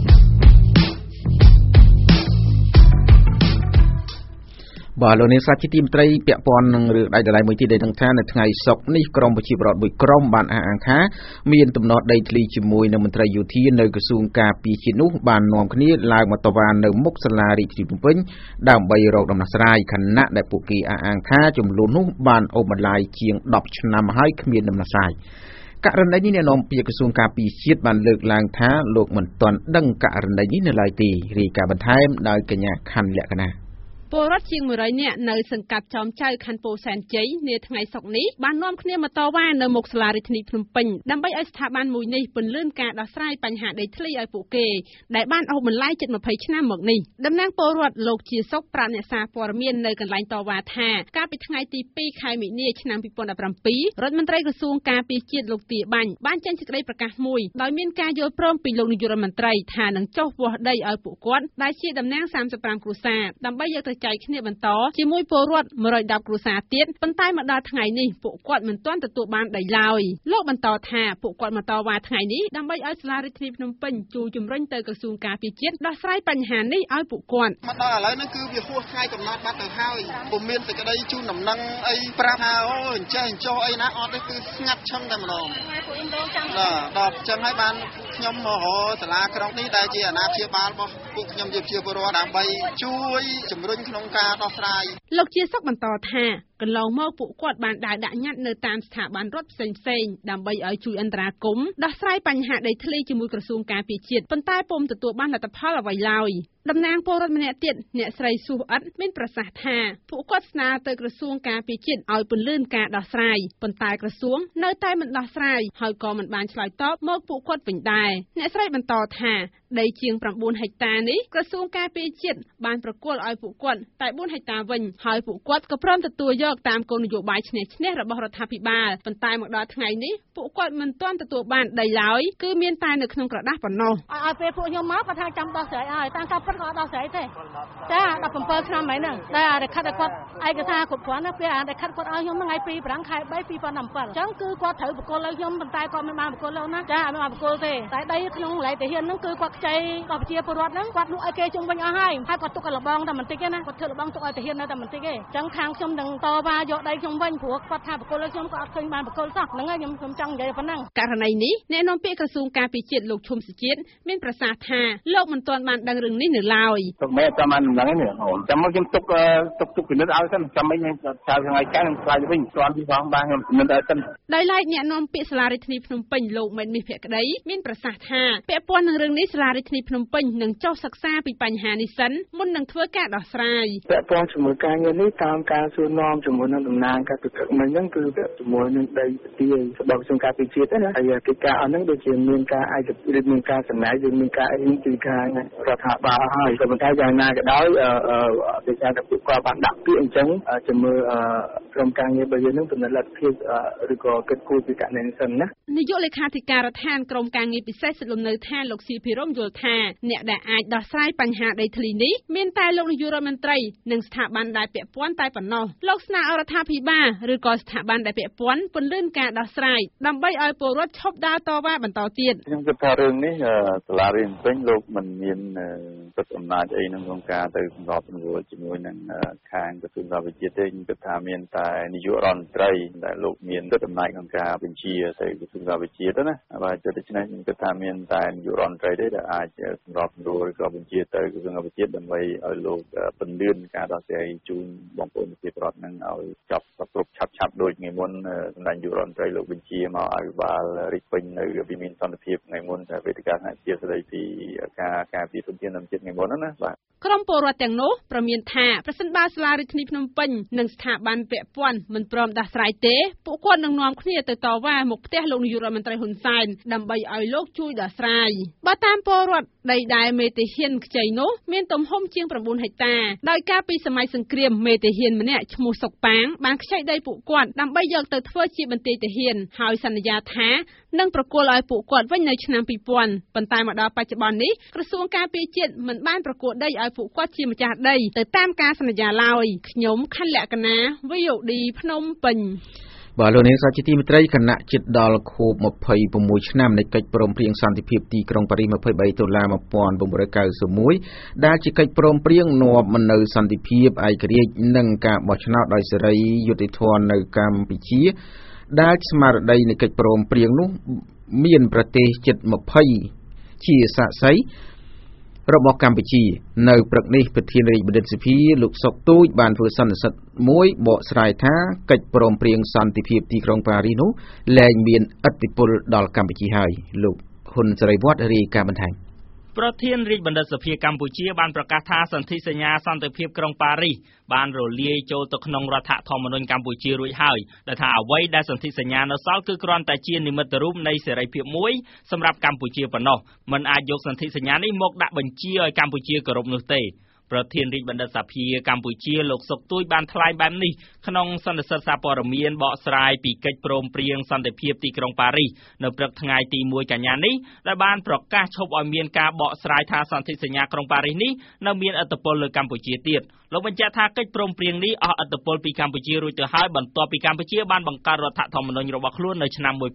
បាទលោកនាងស្ដាប់ជាទីមេត្រីពាក់ព័ន្ធនឹងរឿងដាច់ដライមួយទៀតដែលនឹងថានៅថ្ងៃសុក្រនេះក្រមប្រជាពលរដ្ឋមួយក្រុមបានអះអាងថាមានទំនាស់ដីធ្លីជាមួយនឹងមន្ត្រីយោធានៅក្រសួងការពារជាតិនោះបាននាំគ្នាឡើងមកតវ៉ានៅមុខសាលារាជធានីភ្នំពេញដើម្បីរកដំណោះស្រាយខណៈដែលពួកគេអះអាងថាចំនួននោះបានអូសបន្លាយជាង10ឆ្នាំហើយគ្មានដំណោះស្រាយករណីនេះអ្នកនាំពាក្យក្រសួងការពារជាតិបានលើកឡើងថាលោកមិនទាន់ដឹងករណីនេះនៅឡើយទេរាយការណ៍បន្ថែមដោយកញ្ញាខណ្ឌលក្ខណៈពលរដ្ឋជាង100នាក់នៅសង្កាត់ចោមចៅខណ្ឌពោធិ៍សែនជ័យនាថ្ងៃសុក្រនេះបាននាំគ្នាមកតវ៉ានៅមុខសាលារាជធានីភ្នំពេញដើម្បីឲ្យស្ថាប័នមួយនេះពន្លឿនការដោះស្រាយបញ្ហាដីធ្លីឲ្យពួកគេដែលបានអូសបន្លាយជិត20ឆ្នាំមកនេះតំណាងពលរដ្ឋលោកជាសុខប្រាប់អ្នកសារព័ត៌មាននៅកន្លែងតវ៉ាថាកាលពីថ្ងៃទី2ខែមិនិនាឆ្នាំ2017រដ្ឋមន្ត្រីក្រសួងការពារជាតិលោកទាបាញ់បានចេញសេចក្តីប្រកាសមួយដោយមានការយល់ព្រមពីលោកនាយករដ្ឋមន្ត្រីថានឹងចុះវាស់ដីឲ្យពួកគាត់ដែលជាតំណាង35គ្រួសារដើម្បីយកទៅចែកគ្នាបន្តជាមួយពលរដ្ឋ110គ្រួសារទៀតប៉ុន្តែមកដល់ថ្ងៃនេះពួកគាត់មិនទាន់ទទួលបានដីឡើយលោកបន្តថាពួកគាត់មកតវ៉ាថ្ងៃនេះដើម្បីឲ្យសាលារាជធានីភ្នំពេញជួយជំរុញទៅក្រសួងការពារជាតិដោះស្រាយបញ្ហានេះឲ្យពួកគាត់មកដល់ឥឡូវនេះគឺវាហួសថ្ងៃកំណត់បាត់ទៅហើយពុំមានសេចក្តីជូនដំណឹងអីប្រាប់ថាអូអញ្ចេះអញ្ចោះអីណាអត់ទេគឺស្ងាត់ឈឹងតែម្ដងដល់អញ្ចឹងហើយបានខ្ញុំមករកសាលាក្រុងនេះដែលជាអាណាព្យាបាលរបស់ពួកខ្ញុំជាប្រជាពលរដ្ឋដើម្បីជួយជំរុញក្នុងការដោះស្រាយលោកជាសុខបន្តថាកន្លងមកពួកគាត់បានដើរដាក់ញត្តិនៅតាមស្ថាប័នរដ្ឋផ្សេងៗដើម្បីឲ្យជួយអន្តរាគមន៍ដោះស្រាយបញ្ហាដីធ្លីជាមួយក្រសួងការពារជាតិប៉ុន្តែពុំទទួលបានលទ្ធផលអ្វីឡើយតំណាងពលរដ្ឋម្នាក់ទៀតអ្នកស្រីស៊ូអ៊ិតមានប្រសាសន៍ថាពួកគាត់ស្នើទៅក្រសួងការពារជាតិឲ្យពន្លឿនការដោះស្រាយប៉ុន្តែក្រសួងនៅតែមិនដោះស្រាយហើយក៏មិនបានឆ្លើយតបមកពួកគាត់វិញដែរអ្នកស្រីបន្តថាដីជាង9ហិកតានេះក្រសួងការពារជាតិបានប្រគល់ឲ្យពួកគាត់តែ4ហិកតាវិញហើយពួកគាត់ក៏ព្រមទទួលយកតាមគោលនយោបាយឈ្នះរបស់រដ្ឋាភិបាលប៉ុន្តែមកដល់ថ្ងៃនេះពួកគាត់មិនទាន់ទទួលបានដីឡើយគឺមានតែនៅក្នុងក្រដាស់ប៉ុណ្ណោះឲ្យពេលពួកខ្ញុំមកគាត់ថាចាំដោះស្រាយឲ្យតាមការពិតក៏ដោះស្រាយទេចា17ឆ្នាំហើយហ្នឹងតែអារខិតឲ្យគាត់ឯកសារគ្រប់គ្រាន់ណាពេលអារខិតគាត់ឲ្យខ្ញុំថ្ងៃ2 ខែ 3 2017អញ្ចឹងគឺគាត់ត្រូវបកគលឲ្យខ្ញុំប៉ុន្តែគាត់មិនបានបកគលណាចាមិនបានបកគលទេតែដីក្នុងកន្លែងតាហ៊ានហ្នឹងគឺគាត់ខ្ចីដល់ប្រជាពលរដ្ឋហ្នឹងគាត់លក់ឲ្យគេជុំវិញអស់ហើយគាត់ទុកឲ្យលបងតែបន្តិចទេណាគាត់ធ្វើលបងទុកឲ្យតាហ៊ាននៅតែបន្តិចទេអញ្ចឹងខាងខ្ញុំនឹងតវ៉ាយកដីខ្ញុំវិញព្រោះគាត់ថាបកគលឲ្យខ្ញុំក៏អត់ឃើញបានបកគលសោះហ្នឹងហើយខ្ញុំចង់និយាយប៉ុណ្ណឹងករណីនេះអ្នកនាំពាក្យក្រសួងការពារជាតិលោកឈុំសុជាតិមានប្រសាសន៍ថាលោកមិនទាន់បានដឹងរឿងនេះនៅឡើយទុកមែនតាមមិនដឹងទេចាំមកខ្ញុំទុកពិនិត្យឲ្យសិនចាំមិនចៅថ្ងៃច័ន្ទនឹងឆ្លើយវិញស្គាល់ពីផងបានខ្ញុំពិនិត្យឲ្យសិនដោយឡែកអ្នកនាំពាក្យសាលារដ្ឋាភិបាលភ្នំពេញលោកមេតមាសភក្តីមានប្រសាសន៍ថាពាក់ព័ន្ធនឹងរឿងនេះសាលារដ្ឋាភិបាលភ្នំពេញនឹងចុះសិក្សាពីបញ្ហានេះសិនមុននឹងធ្វើការដោះស្រាយពាក់ព័ន្ធជាមួយការងារនេះតាមការសួរនាំជាមួយនឹងតំណាងការពិគ្រឹកមិញហ្នឹងគឺជាមួយនឹងដីទាយរបស់ក្រសួងការពារជាតិណាហើយកិច្ចការអស់ហ្នឹងដូចជាមានការឯកភាពមានការសំណាយឬមានការអីពីខាងរដ្ឋាភិបាលហើយក៏ប៉ុន្តែយ៉ាងណាក៏ដោយដោយសារតែពួកគាត់បានដាក់ពាក្យអញ្ចឹងជាមួយក្រុមការងាររបស់យើងនឹងពិនិត្យលទ្ធភាពឬក៏គិតគូរពីករណីនេះសិនណានាយកលេខាធិការដ្ឋានក្រុមការងារពិសេសសិទ្ធិលំនៅឋានលោកស៊ីភិរមយល់ថាអ្នកដែលអាចដោះស្រាយបញ្ហាដីធ្លីនេះមានតែលោកនាយករដ្ឋមន្ត្រីនិងស្ថាប័នដែលពាក់ព័ន្ធតែប៉ុណ្ណោះលោកស្នើឲ្យរដ្ឋាភិបាលឬក៏ស្ថាប័នដែលពាក់ព័ន្ធពន្លឿនការដោះស្រាយដើម្បីឲ្យពលរដ្ឋឈប់ដើរតវ៉ាបន្តទៀតខ្ញុំគិតថារឿងនេះសាលារៀនពេញលោកមិនមានសិទ្ធិអំណាចអីក្នុងការទៅសម្របសម្រួលជាមួយនឹងខាងក្រសួងការពារជាតិទេខ្ញុំគិតថាមានតែនាយករដ្ឋមន្ត្រីដែលលោកមានសិទ្ធិអំណាចក្នុងការបញ្ជាទៅក្រសួងការពារជាតិណាបាទដូច្នេះខ្ញុំគិតថាមានតែនាយករដ្ឋមន្ត្រីទេដែលអាចសម្របសម្រួលឬក៏បញ្ជាទៅក្រសួងការពារជាតិដើម្បីឲ្យលោកពន្លឿនការដោះស្រាយជូនបងប្អូនប្រជាពលរដ្ឋនឹងឲ្យចប់គ្រប់ឆាប់ដូចថ្ងៃមុនសម្ដេចនាយករដ្ឋមន្ត្រីលោកបញ្ជាមកឲ្យបាលរិះពេញនៅវិមានសន្តិភាពថ្ងៃមុនតែវេទិកាសហជាតិស្ដីពីការពារធនធានធម្មជាតិថ្ងៃមុនណាបាទក្រុមពលរដ្ឋទាំងនោះប្រមានថាប្រសិនបើសាលារដ្ឋាភិបាលភ្នំពេញនិងស្ថាប័នពាក់ព័ន្ធមិនព្រមដោះស្រាយទេពួកគាត់នឹងនាំគ្នាទៅតវ៉ាមុខផ្ទះលោកនាយករដ្ឋមន្ត្រីហ៊ុនសែនដើម្បីឲ្យលោកជួយដោះស្រាយបើតាមពលរដ្ឋដីដែលមេតាហ៊ានខ្ចីនោះមានទំហំជាង9ហិកតាដោយកាលពីសម័យសង្គ្រាមមេតាហ៊ានម្នាក់ឈ្មោះសុកប៉ាងបានខ្ចីដីពួកគាត់ដើម្បីយកទៅធ្វើជាបន្ទាយទាហានហើយសន្យាថានឹងប្រគល់ឲ្យពួកគាត់វិញនៅឆ្នាំ2000ប៉ុន្តែមកដល់បច្ចុប្បន្ននេះក្រសួងការពារជាតិមិនបានប្រគល់ដីឲ្យពួកគាត់ជាម្ចាស់ដីទៅតាមការសន្យាឡើយខ្ញុំខណ្ឌលក្ខណា VOD ភ្នំពេញបាទលោកនាងសាជាទីមេត្រីគណៈចិត្តដល់ខួប26ឆ្នាំនៃកិច្ចព្រមព្រៀងសន្តិភាពទីក្រុងប៉ារីស23តុលា1991ដែលជាកិច្ចព្រមព្រៀងនាំមកនូវសន្តិភាពឯករាជ្យនិងការបោះឆ្នោតដោយសេរីយុត្តិធម៌នៅកម្ពុជាដែលស្មារតីនៃកិច្ចព្រមព្រៀងនោះមានប្រទេសជិត20ជាសាក្សីរបស់កម្ពុជានៅព្រឹកនេះប្រធានរាជបណ្ឌិតសភាលោកសុកទូចបានធ្វើសន្និសីទមួយបកស្រាយថាកិច្ចព្រមព្រៀងសន្តិភាពទីក្រុងប៉ារីសនោះលែងមានឥទ្ធិពលដល់កម្ពុជាហើយលោកហ៊ុនសេរីវត្តរាយការណ៍បន្ថែមប្រធានរាជបណ្ឌិតសភាកម្ពុជាបានប្រកាសថាសន្ធិសញ្ញាសន្តិភាពក្រុងប៉ារីសបានរលាយចូលទៅក្នុងរដ្ឋធម្មនុញ្ញកម្ពុជារួចហើយដែលថាអ្វីដែលសន្ធិសញ្ញានៅសល់គឺគ្រាន់តែជានិមិត្តរូបនៃសេរីភាពមួយសម្រាប់កម្ពុជាប៉ុណ្ណោះមិនអាចយកសន្ធិសញ្ញានេះមកដាក់បញ្ជាឲ្យកម្ពុជាគោរពនោះទេប្រធានរាជបណ្ឌិតសភាកម្ពុជាលោកសុកទូចបានថ្លែងបែបនេះក្នុងសន្និសីទសារព័ត៌មានបកស្រាយពីកិច្ចព្រមព្រៀងសន្តិភាពទីក្រុងប៉ារីសនៅព្រឹកថ្ងៃទី1កញ្ញានេះដែលបានប្រកាសឈប់ឲ្យមានការបកស្រាយថាសន្ធិសញ្ញាក្រុងប៉ារីសនេះនៅមានឥទ្ធិពលលើកម្ពុជាទៀតលោកបញ្ជាក់ថាកិច្ចព្រមព្រៀងនេះអស់ឥទ្ធិពលពីកម្ពុជារួចទៅហើយបន្ទាប់ពីកម្ពុជាបានបង្កើតរដ្ឋធម្មនុញ្ញរបស់ខ្លួននៅឆ្នាំ1993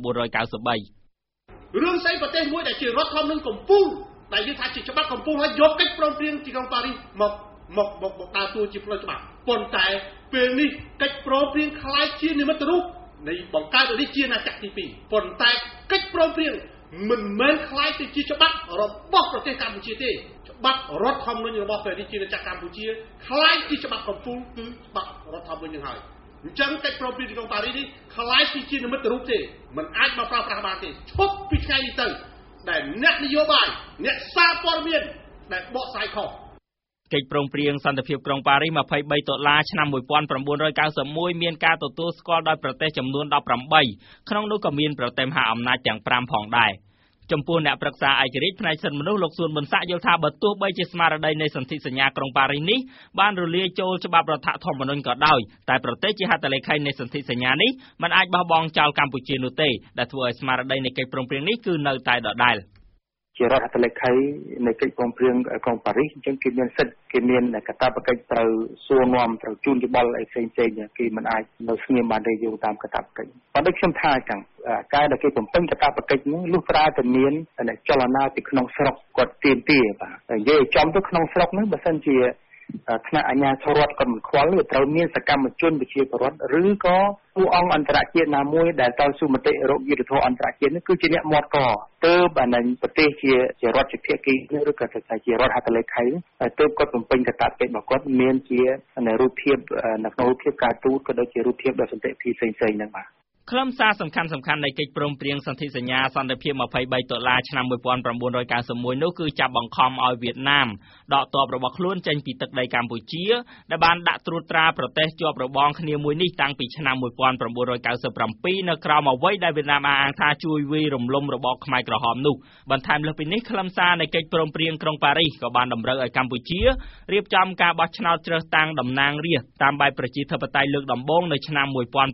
រឿងស្អីប្រទេសមួយដែលជារដ្ឋធម្មនុញ្ញកម្ពុជាដែលយើងថាជាច្បាប់កម្ពុជាហើយយកកិច្ចព្រមព្រៀងទីក្រុងប៉ារីសមកដើរតួជាផ្លូវច្បាប់ប៉ុន្តែពេលនេះកិច្ចព្រមព្រៀងคล้ายជានិមិត្តរូបនៃបង្កើតនេះជាអាណាចក្រទី2ប៉ុន្តែកិច្ចព្រមព្រៀងមិនមែនខ្លាយទៅជាច្បាប់របស់ប្រទេសកម្ពុជាទេច្បាប់រដ្ឋធម្មនុញ្ញរបស់ព្រះរាជាណាចក្រកម្ពុជាខ្លាយជាច្បាប់កំពូលគឺច្បាប់រដ្ឋធម្មនុញ្ញនឹងហើយអញ្ចឹងកិច្ចព្រមព្រៀងទីក្រុងប៉ារីសនេះខ្លាយជានិមិត្តរូបទេមិនអាចមកប្រើប្រាស់បានទេឈប់ពីថ្ងៃនេះទៅដែលអ្នកនយោបាយអ្នកសារព័ត៌មានដែលបកស្រាយខុសកិច្ចព្រមព្រៀងសន្តិភាពក្រុងប៉ារីស23ដុល្លារឆ្នាំ1991មានការទទួលស្គាល់ដោយប្រទេសចំនួន18ក្នុងនោះក៏មានប្រទេសមហាអំណាចទាំង5ផងដែរចំពោះអ្នកប្រឹក្សាឯករាជ្យផ្នែកសិទ្ធិមនុស្សលោកសួនប៊ុនសាក់យល់ថាបើទោះបីជាស្មារតីនៃសន្ធិសញ្ញាក្រុងប៉ារីសនេះបានរលាយចូលច្បាប់រដ្ឋធម្មនុញ្ញក៏ដោយតែប្រទេសជាហត្ថលេខីនៃសន្ធិសញ្ញានេះមិនអាចបោះបង់ចោលកម្ពុជានោះទេដែលធ្វើឲ្យស្មារតីនៃកិច្ចព្រមព្រៀងនេះគឺនៅតែដដែលជារដ្ឋហត្ថលេខីនៃកិច្ចព្រមព្រៀងក្រុងប៉ារីសអញ្ចឹងគេមានសិទ្ធិគេមានកាតព្វកិច្ចត្រូវសួរនាំត្រូវជូនយោបល់អីផ្សេងៗគេមិនអាចនៅស្ងៀមបានទេយោងតាមកាតព្វកិច្ចប៉ុន្តែខ្ញុំថាចឹងការដែលគេបំពេញកាតព្វកិច្ចនោះលុះត្រាតែមានចលនាពីក្នុងស្រុកគាត់ទាមទារបាទនិយាយចំទៅក្នុងស្រុកនោះបើសិនជាថ្នាក់អាជ្ញាធររដ្ឋគាត់មិនខ្វល់វាត្រូវមានសកម្មជនប្រជាពលរដ្ឋឬក៏ពួកអង្គអន្តរជាតិណាមួយដែលតស៊ូមតិរកយុត្តិធម៌អន្តរជាតិនេះគឺជាអ្នកមាត់កទើបអានឹងប្រទេសជារដ្ឋជាភាគីឬក៏ថាជារដ្ឋហត្ថលេខីទើបគាត់បំពេញកាតព្វកិច្ចរបស់គាត់មានជារូបភាពនៅក្នុងរូបភាពការទូតក៏ដូចជារូបភាពដោយសន្តិភាពផ្សេងៗហ្នឹងបាទខ្លឹមសារសំខាន់នៃកិច្ចព្រមព្រៀងសន្ធិសញ្ញាសន្តិភាព23ដុល្លារឆ្នាំ1991នោះគឺចាប់បង្ខំឲ្យវៀតណាមដកទ័ពរបស់ខ្លួនចេញពីទឹកដីកម្ពុជាដែលបានដាក់ត្រួតត្រាប្រទេសជាប់របងគ្នាមួយនេះតាំងពីឆ្នាំ1997នៅក្រោមអ្វីដែលវៀតណាមអះអាងថាជួយវាយរំលំរបបខ្មែរក្រហមនោះបន្ថែមលើសពីនេះខ្លឹមសារនៃកិច្ចព្រមព្រៀងក្រុងប៉ារីសក៏បានតម្រូវឲ្យកម្ពុជារៀបចំការបោះឆ្នោតជ្រើសតាំងតំណាងរាស្ត្រតាមបែបប្រជាធិបតេយ្យលើកដំបូងនៅឆ្នាំ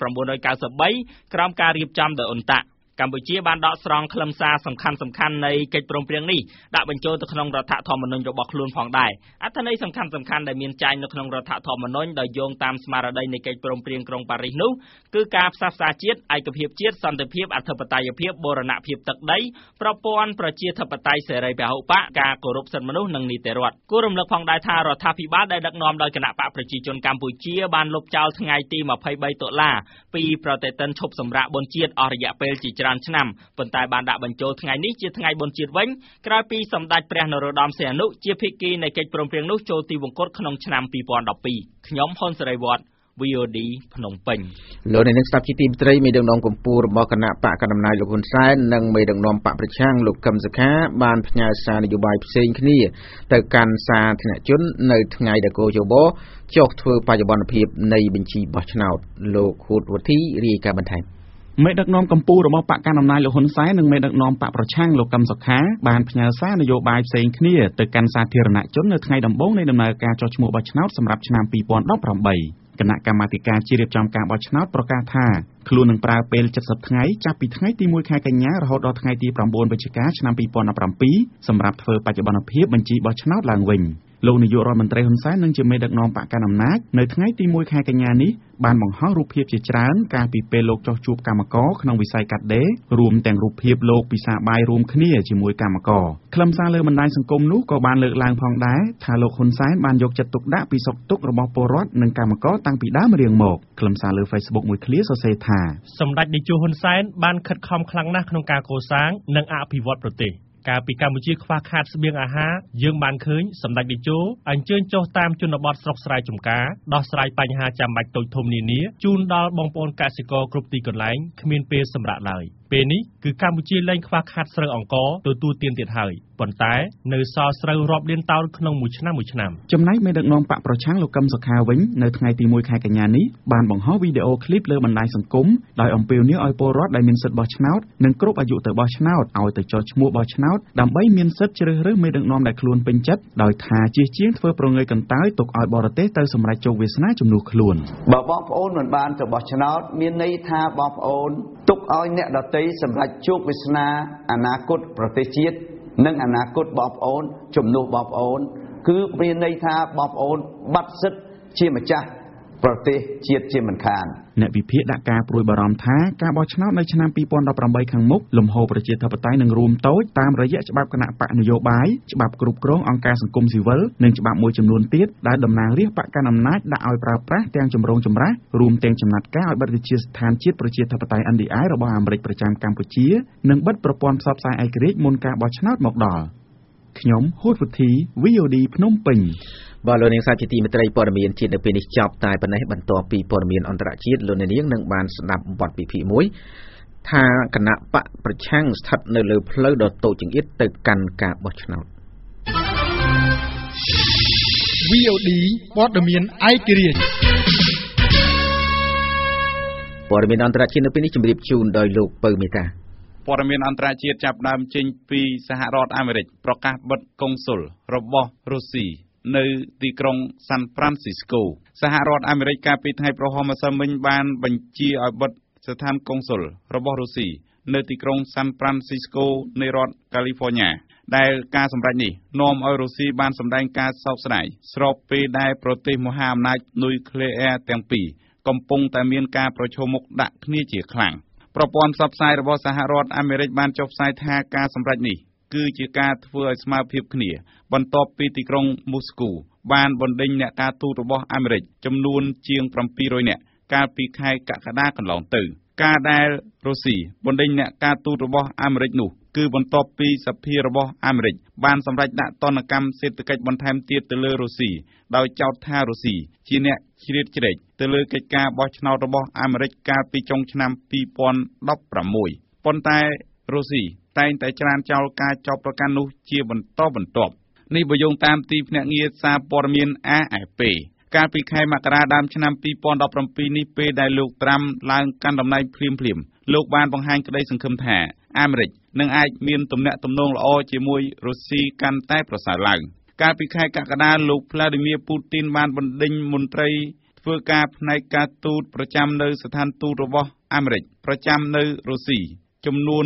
1993ក្រោមការរៀបចំដោយអ៊ុនតាក់កម្ពុជាបានដកស្រង់ខ្លឹមសារសំខាន់នៃកិច្ចព្រមព្រៀងនេះដាក់បញ្ចូលទៅក្នុងរដ្ឋធម្មនុញ្ញរបស់ខ្លួនផងដែរអត្ថន័យសំខាន់ដែលមានចែងនៅក្នុងរដ្ឋធម្មនុញ្ញដោយយោងតាមស្មារតីនៃកិច្ចព្រមព្រៀងក្រុងប៉ារីសនោះគឺការផ្សះផ្សាជាតិឯកភាពជាតិសន្តិភាពអធិបតេយ្យភាពបូរណភាពទឹកដីប្រព័ន្ធប្រជាធិបតេយ្យសេរីពហុបកការគោរពសិទ្ធិមនុស្សនិងនីតិរដ្ឋគួររំលឹកផងដែរថារដ្ឋាភិបាលដែលដឹកនាំដោយគណៈបកប្រជាជនកម្ពុជាបានលុបចោលថ្ងៃទី23ដុល្លារពីប្រតិទិនឈប់សម្រាកបុណ្យជាតិអស់រយៈពេលជាច្រើនឆ្នាំប៉ុន្តែបានដាក់បញ្ចូលថ្ងៃនេះជាថ្ងៃបុណ្យជាតិវិញក្រោយពីសម្ដេចព្រះនរោត្តមសីហនុជាភាគីនៃកិច្ចព្រមព្រៀងនោះចូលទីវង្គតក្នុងឆ្នាំ2012ខ្ញុំហ៊ុនសេរីវត្ត VOD ភ្នំពេញលោកអ្នកនឹងស្ដាប់ជាទីមេត្រីមេដឹកនាំកម្ពុជារបស់គណៈបកកណ្ដាលអំណាចលោកហ៊ុនសែននិងមេដឹកនាំបកប្រឆាំងលោកកឹមសុខាបានផ្ញើសារនយោបាយផ្សេងគ្នាទៅកាន់សាធារណជននៅថ្ងៃដែលកោជបចុះធ្វើបច្ចុប្បន្នភាពនៃបញ្ជីបោះឆ្នោតលោកខួតវុធីរាយការណ៍បន្ថែមមេដឹកនាំកម្ពុជារបស់បកកណ្ដាលអំណាចលោកហ៊ុនសែននិងមេដឹកនាំបកប្រឆាំងលោកកឹមសុខាបានផ្ញើសារនយោបាយផ្សេងគ្នាទៅកាន់សាធារណជននៅថ្ងៃដំបូងនៃដំណើរការចុះឈ្មោះបោះឆ្នោតសម្រាប់ឆ្នាំ2018គណៈកម្មាធិការជាតិរៀបចំការបោះឆ្នោតប្រកាសថាខ្លួននឹងប្រើពេល70ថ្ងៃចាប់ពីថ្ងៃទី1ខែកញ្ញារហូតដល់ថ្ងៃទី9វិច្ឆិកាឆ្នាំ2017សម្រាប់ធ្វើបច្ចុប្បន្នភាពបញ្ជីបោះឆ្នោតឡើងវិញលោកនាយករដ្ឋមន្ត្រីហ៊ុនសែននិងជាមេដឹកនាំបកកណ្ដាលអំណាចនៅថ្ងៃទី1ខែកញ្ញានេះបានបង្ហោះរូបភាពជាច្រើនកាលពីពេលលោកចុះជួបកម្មករក្នុងវិស័យកាត់ដេររួមទាំងរូបភាពលោកពិសាបាយរួមគ្នាជាមួយកម្មករខ្លឹមសារលើបណ្ដាញសង្គមនោះក៏បានលើកឡើងផងដែរថាលោកហ៊ុនសែនបានយកចិត្តទុកដាក់ពីសុខទុក្ខរបស់ពលរដ្ឋនិងកម្មករតាំងពីដើមរៀងមកខ្លឹមសារលើ Facebook មួយឃ្លាសរសេរថាសម្ដេចនាយកហ៊ុនសែនបានខិតខំខ្លាំងណាស់ក្នុងការកសាងនិងអភិវឌ្ឍប្រទេសកាលពីកម្ពុជាខ្វះខាតស្បៀងអាហារយើងបានឃើញសម្ដេចតេជោអញ្ជើញចុះតាមជនបទស្រុកស្រែចម្ការដោះស្រាយបញ្ហាចាំបាច់តូចធំនានាជូនដល់បងប្អូនកសិករគ្រប់ទីកន្លែងគ្មានពេលសម្រាកឡើយពេលនេះគឺកម្ពុជាលែងខ្វះខាតស្រូវអង្ករទទួលទានទៀតហើយប៉ុន្តែនៅសល់ស្រូវរាប់លានតោនក្នុងមួយឆ្នាំចំណែកមេដឹកនាំបកប្រឆាំងលោកកឹមសុខាវិញនៅថ្ងៃទី1ខែកញ្ញានេះបានបង្ហោះវីដេអូឃ្លីបលើបណ្ដាញសង្គមដោយអំពាវនាវឲ្យពលរដ្ឋដែលមានសិទ្ធិបោះឆ្នោតនិងគ្រប់អាយុទៅបោះឆ្នោតឲ្យទៅចុះឈ្មោះបោះឆ្នោតដើម្បីមានសិទ្ធិជ្រើសរើសមេដឹកនាំដែលខ្លួនពេញចិត្តដោយថាជៀសជាងធ្វើប្រងើយកន្តើយទុកឲ្យបរទេសទៅសម្រេចជោគវាសនាជំនួសខ្លួនបើបងប្អូនមិនបានទៅបោះឆ្នោតមានន័យថាបងប្អូនទុកឲ្យអ្នកដទៃសម្រេចជោគវាសនាអនាគតប្រទេសជាតិនិងអនាគតបងប្អូនជំនួសបងប្អូនគឺមានន័យថាបងប្អូនបាត់សិទ្ធិជាម្ចាស់ប្រទេសជាតិជាមិនខានអ្នកវិភាគដាក់ការព្រួយបារម្ភថាការបោះឆ្នោតនៅឆ្នាំ2018ខាងមុខលំហូរប្រជាធិបតេយ្យនឹងរួមតូចតាមរយៈច្បាប់គណៈបកនយោបាយច្បាប់គ្រប់គ្រងអង្គការសង្គមស៊ីវិលនិងច្បាប់មួយចំនួនទៀតដែលតំណាងរាស្ត្របកកណ្ដាលអំណាចដាក់ឲ្យប្រើប្រាស់ទាំងចម្រូងចម្រាសរួមទាំងចំណាត់ការឲ្យបិទវិទ្យាស្ថានជាតិប្រជាធិបតេយ្យ NDI របស់អាមេរិកប្រចាំកម្ពុជានិងបិទប្រព័ន្ធផ្សព្វផ្សាយឯករាជ្យមុនការបោះឆ្នោតមកដល់ខ្ញុំហួតវុធី VOD ភ្នំពេញបាទលោកនាងសាជាទីមេត្រីព័ត៌មានជាតិនៅពេលនេះចប់តែប៉ុណ្ណេះបន្ទាប់ពីព័ត៌មានអន្តរជាតិលោកនាងនឹងបានស្ដាប់បទពិភាក្សាមួយថាគណៈបកប្រឆាំងស្ថិតនៅលើផ្លូវដ៏តូចចង្អៀតទៅកាន់ការបោះឆ្នោត VOD ព័ត៌មានឯករាជ្យព័ត៌មានអន្តរជាតិនៅពេលនេះជម្រាបជូនដោយលោកពៅមេតាព័ត៌មានអន្តរជាតិចាប់ផ្ដើមចេញពីសហរដ្ឋអាមេរិកប្រកាសបិទកុងស៊ុលរបស់រុស្ស៊ីនៅទីក្រុងសាន់ហ្វ្រាន់ស៊ីស្កូសហរដ្ឋអាមេរិកកាលពីថ្ងៃប្រហោះម្សិលមិញបានបញ្ជាឲ្យបិទស្ថានកុងស៊ុលរបស់រុស្ស៊ីនៅទីក្រុងសាន់ហ្វ្រាន់ស៊ីស្កូនៃរដ្ឋកាលីហ្វ័រញ៉ាដែលការសម្រេចនេះនាំឲ្យរុស្ស៊ីបានសម្ដែងការសោកស្ដាយស្របពេលដែលប្រទេសមហាអំណាចនុយក្លេអ៊ែរទាំងពីរកំពុងតែមានការប្រឈមមុខដាក់គ្នាជាខ្លាំងប្រព័ន្ធផ្សព្វផ្សាយរបស់សហរដ្ឋអាមេរិកបានចុះផ្សាយថាការសម្រេចនេះគឺជាការធ្វើឲ្យស្មើភាពគ្នាបន្ទាប់ពីទីក្រុងមូស្គូបានបណ្ដេញអ្នកការទូតរបស់អាមេរិកចំនួនជាង700នាក់កាលពីខែកក្កដាកន្លងទៅការដែលរុស្ស៊ីបណ្ដេញអ្នកការទូតរបស់អាមេរិកនោះគឺបន្ទាប់ពីសភារបស់អាមេរិកបានសម្រេចដាក់ទណ្ឌកម្មសេដ្ឋកិច្ចបន្ថែមទៀតទៅលើរុស្ស៊ីដោយចោទថារុស្ស៊ីជាអ្នកជ្រៀតជ្រែកទៅលើកិច្ចការបោះឆ្នោតរបស់អាមេរិកកាលពីចុងឆ្នាំ2016ប៉ុន្តែរុស្ស៊ីតែងតែច្រានចោលការចោទប្រកាន់នោះជាបន្តបន្ទាប់នេះបើយោងតាមទីភ្នាក់ងារសារព័ត៌មាន AFP កាលពីខែមករាដើមឆ្នាំ2017នេះពេលដែលលោកត្រាំឡើងកាន់តំណែងភ្លាមលោកបានបង្ហាញក្តីសង្ឃឹមថាអាមេរិកនឹងអាចមានទំនាក់ទំនងល្អជាមួយរុស្ស៊ីកាន់តែប្រសើរឡើងកាលពីខែកក្កដាលោក Vladimir Putin បានបណ្ដេញមន្ត្រីធ្វើការផ្នែកការទូតប្រចាំនៅស្ថានទូតរបស់អាមេរិកប្រចាំនៅរុស្ស៊ីចំនួន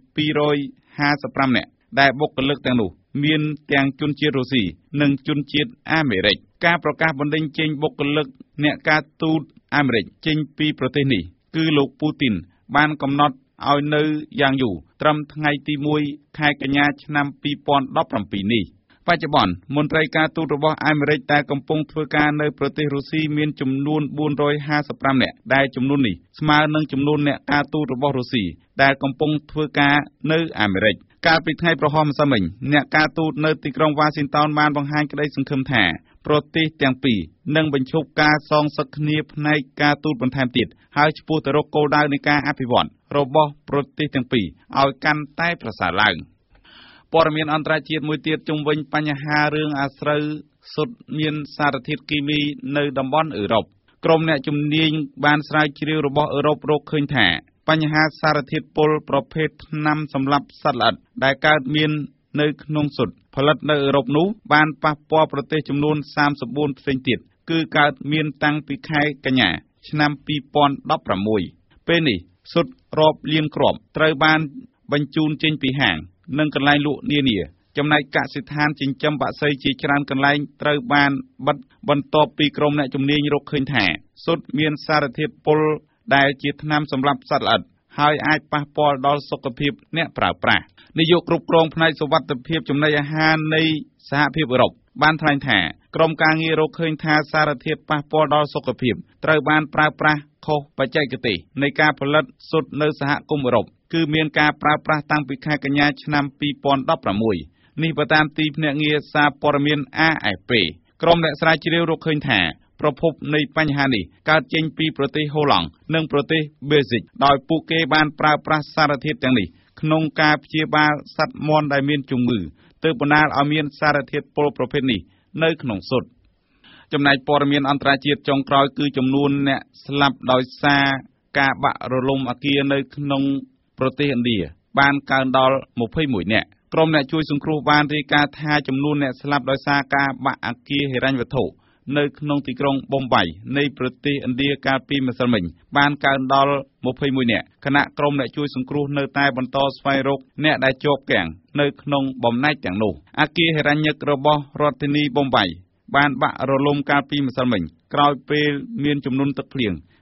755នាក់ដែលបុគ្គលិកទាំងនោះមានទាំងជនជាតិរុស្ស៊ីនិងជនជាតិអាមេរិកការប្រកាសបណ្ដេញចេញបុគ្គលិកអ្នកការទូតអាមេរិកចេញពីប្រទេសនេះគឺលោកពូទីនបានកំណត់ឲ្យនៅយ៉ាងយូរត្រឹមថ្ងៃទី1ខែកញ្ញាឆ្នាំ2017នេះបច្ចុប្បន្នមន្ត្រីការទូតរបស់អាមេរិកដែលកំពុងធ្វើការនៅប្រទេសរុស្ស៊ីមានចំនួន455នាក់ដែលចំនួននេះស្មើនឹងចំនួនអ្នកការទូតរបស់រុស្ស៊ីដែលកំពុងធ្វើការនៅអាមេរិកកាលពីថ្ងៃប្រហោះម្សិលមិញអ្នកការទូតនៅទីក្រុងវ៉ាស៊ីនតោនបានបង្ហាញក្តីសង្ឃឹមថាប្រទេសទាំងពីរនឹងបញ្ឈប់ការសងសឹកគ្នាផ្នែកការទូតបន្ថែមទៀតហើយឆ្ពោះទៅរកគោលដៅនៃការអភិវឌ្ឍរបស់ប្រទេសទាំងពីរឲ្យកាន់តែប្រសើរឡើងព័ត៌មានអន្តរជាតិមួយទៀតជុំវិញបញ្ហារឿងអាស្រូវសុទ្ធមានសារធាតុគីមីនៅតំបន់អឺរ៉ុបក្រុមអ្នកជំនាញបានស្រាវជ្រាវរបស់អឺរ៉ុបរកឃើញថាបញ្ហាសារធាតុពុលប្រភេទថ្នាំសម្លាប់សត្វល្អិតដែលកើតមាននៅក្នុងស៊ុតផលិតនៅអឺរ៉ុបនោះបានប៉ះពាល់ប្រទេសចំនួន34ផ្សេងទៀតគឺកើតមានតាំងពីខែកញ្ញាឆ្នាំ2016ពេលនេះស៊ុតរាប់លានគ្រាប់ត្រូវបានបញ្ជូនចេញពីហាងនិងកន្លែងលក់នានាចំណែកកសិដ្ឋានចិញ្ចឹមបក្សីជាច្រើនកន្លែងត្រូវបានបិទបន្ទាប់ពីក្រុមអ្នកជំនាញរកឃើញថាស៊ុតមានសារធាតុពុលដែលជាថ្នាំសម្លាប់សត្វល្អិតហើយអាចប៉ះពាល់ដល់សុខភាពអ្នកប្រើប្រាស់នាយកគ្រប់គ្រងផ្នែកសុវត្ថិភាពចំណីអាហារនៃសហភាពអឺរ៉ុបបានថ្លែងថាក្រុមការងាររកឃើញថាសារធាតុប៉ះពាល់ដល់សុខភាពត្រូវបានប្រើប្រាស់ខុសបច្ចេកទេសនៃការផលិតស៊ុតនៅសហគមន៍អឺរ៉ុបគឺមានការប្រើប្រាស់តាំងពីខែកញ្ញាឆ្នាំ2016នេះបើតាមទីភ្នាក់ងារសារព័ត៌មាន AFP ក្រុមអ្នកស្រាវជ្រាវរកឃើញថាប្រភពនៃបញ្ហានេះកើតចេញពីប្រទេសហូឡង់និងប្រទេសប៊ែលស៊ិកដោយពួកគេបានប្រើប្រាស់សារធាតុទាំងនេះក្នុងការព្យាបាលសត្វមាន់ដែលមានជំងឺទើបបណ្ដាលឲ្យមានសារធាតុពុលប្រភេទនេះនៅក្នុងស៊ុតចំណែកព័ត៌មានអន្តរជាតិចុងក្រោយគឺចំនួនអ្នកស្លាប់ដោយសារការបាក់រលំអគារនៅក្នុងប្រទេសឥណ្ឌាបានកើនដល់21នាក់ក្រុមអ្នកជួយសង្គ្រោះបានរាយការណ៍ថាចំនួនអ្នកស្លាប់ដោយសារការបាក់អគារហិរញ្ញវត្ថុនៅក្នុងទីក្រុងប៊ុំបៃនៃប្រទេសឥណ្ឌាកាលពីម្សិលមិញបានកើនដល់21នាក់ខណៈក្រុមអ្នកជួយសង្គ្រោះនៅតែបន្តស្វែងរកអ្នកដែលជាប់គាំងនៅក្នុងបំណែកទាំងនោះអគារហិរញ្ញញឹករបស់រដ្ឋធានីប៊ុំបៃបានបាក់រលំកាលពីម្សិលមិញក្រោយពេលមានជំនន់ទឹកភ្លៀង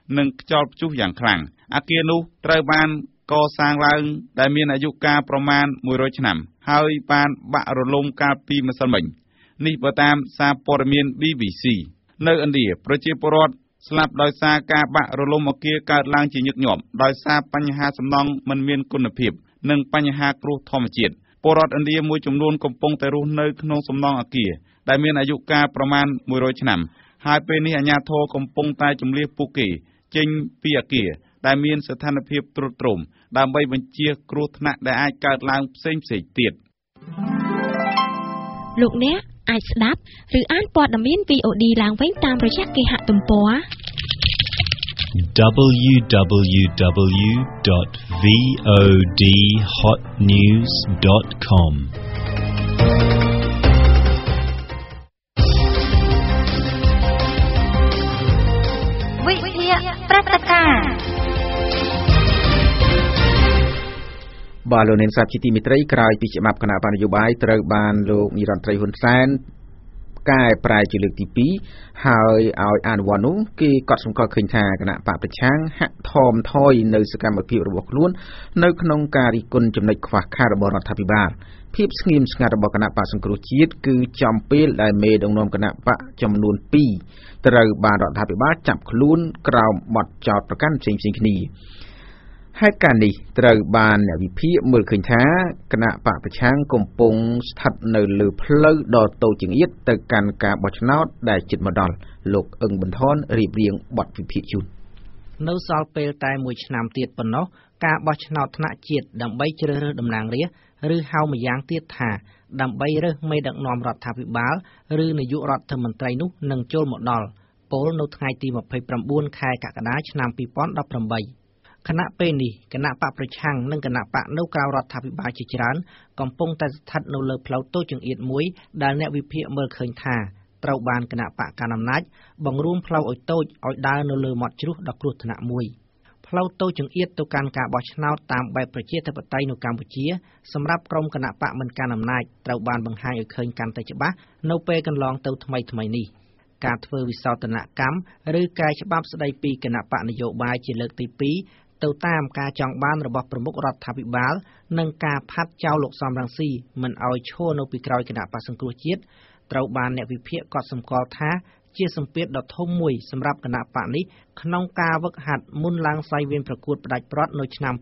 និងខ្យល់ព្យុះយ៉ាងខ្លាំងអគារនោះត្រូវបានកសាងឡើងដែលមានអាយុកាលប្រមាណ100ឆ្នាំហើយបានបាក់រលំកាលពីម្សិលមិញនេះបើតាមសារព័ត៌មាន BBC នៅឥណ្ឌាប្រជាពលរដ្ឋស្លាប់ដោយសារការបាក់រលំអគារកើតឡើងជាញឹកញាប់ដោយសារបញ្ហាសំណង់មិនមានគុណភាពនិងបញ្ហាគ្រោះធម្មជាតិពលរដ្ឋឥណ្ឌាមួយចំនួនកំពុងតែរស់នៅក្នុងសំណង់អគារដែលមានអាយុកាលប្រមាណ100ឆ្នាំហើយពេលនេះអាជ្ញាធរកំពុងតែជម្លៀសពួកគេចេញពីអគារដែលមានស្ថានភាពទ្រុឌទ្រោមដើម្បីបញ្ជៀសគ្រោះថ្នាក់ដែលអាចកើតឡើងផ្សេងៗទៀតលោកអ្នកអាចស្ដាប់ឬអានព័ត៌មាន VOD ឡើងវិញតាមរយៈគេហទំព័រ www.vodhotnews.com វិភាគព្រឹត្តិការណ៍បាទលោកនាងសាប់ជាទីមេត្រីក្រោយពីច្បាប់គណៈបញ្ញយោបាយត្រូវបានលោកនាយរដ្ឋមន្ត្រីហ៊ុនសែនកែប្រែជាលើកទី2ហើយឲ្យអនុវត្តនោះគេកត់សម្គាល់ឃើញថាគណៈបកប្រឆាំងហាក់ថមថយនៅសកម្មភាពរបស់ខ្លួននៅក្នុងការរិះគន់ចំណុចខ្វះខាតរបស់រដ្ឋាភិបាលភាពស្ងៀមស្ងាត់របស់គណៈបកសង្គ្រោះជាតិគឺចំពេលដែលមេដឹកនាំគណៈបកចំនួន2ត្រូវបានរដ្ឋាភិបាលចាប់ខ្លួនក្រោមបទចោទប្រកាន់ផ្សេងៗគ្នាហេតុការណ៍នេះត្រូវបានអ្នកវិភាគមើលឃើញថាគណៈបកប្រឆាំងកំពុងស្ថិតនៅលើផ្លូវដ៏តូចចង្អៀតទៅកាន់ការបោះឆ្នោតដែលជិតមកដល់លោកអឹងប៊ុនថនរៀបរៀងបទវិភាគជូននៅសល់ពេលតែមួយឆ្នាំទៀតប៉ុណ្ណោះការបោះឆ្នោតថ្នាក់ជាតិដើម្បីជ្រើសរើសតំណាងរាស្ត្រឬហៅម្យ៉ាងទៀតថាដើម្បីរើសមេដឹកនាំរដ្ឋាភិបាលឬនាយករដ្ឋមន្ត្រីនោះនឹងចូលមកដល់ពលនៅថ្ងៃទី29ខែកក្កដាឆ្នាំ2018ខណៈពេលនេះគណៈបកប្រឆាំងនិងគណៈបកនៅក្រៅរដ្ឋាភិបាលជាច្រើនកំពុងតែស្ថិតនៅលើផ្លូវតូចចង្អៀតមួយដែលអ្នកវិភាគមើលឃើញថាត្រូវបានគណៈបកកណ្ដាលអំណាចបង្រួមផ្លូវឲ្យតូចឲ្យដើរនៅលើមាត់ជ្រោះដ៏គ្រោះថ្នាក់មួយផ្លូវតូចចង្អៀតទៅកាន់ការបោះឆ្នោតតាមបែបប្រជាធិបតេយ្យនៅកម្ពុជាសម្រាប់ក្រុមគណៈបកមិនកាន់អំណាចត្រូវបានបង្ហាញឲ្យឃើញកាន់តែច្បាស់នៅពេលកន្លងទៅថ្មីនេះការធ្វើវិសោធនកម្មឬកែច្បាប់ស្ដីពីគណៈបកនយោបាយជាលើកទី2ទៅតាមការចង់បានរបស់ប្រមុខរដ្ឋាភិបាលនិងការផាត់ចោលលោកសំរងស៊ីមិនឲ្យឈរនៅពីក្រោយគណៈបក្សសង្គ្រោះជាតិត្រូវបានអ្នកវិភាគកត់សម្គាល់ថាជាសម្ពាធដ៏ធំមួយសម្រាប់គណៈបកនេះក្នុងការវឹកហាត់មុនឡើងសៃវៀនប្រកួតផ្ដាច់ព្រាត់នៅឆ្នាំ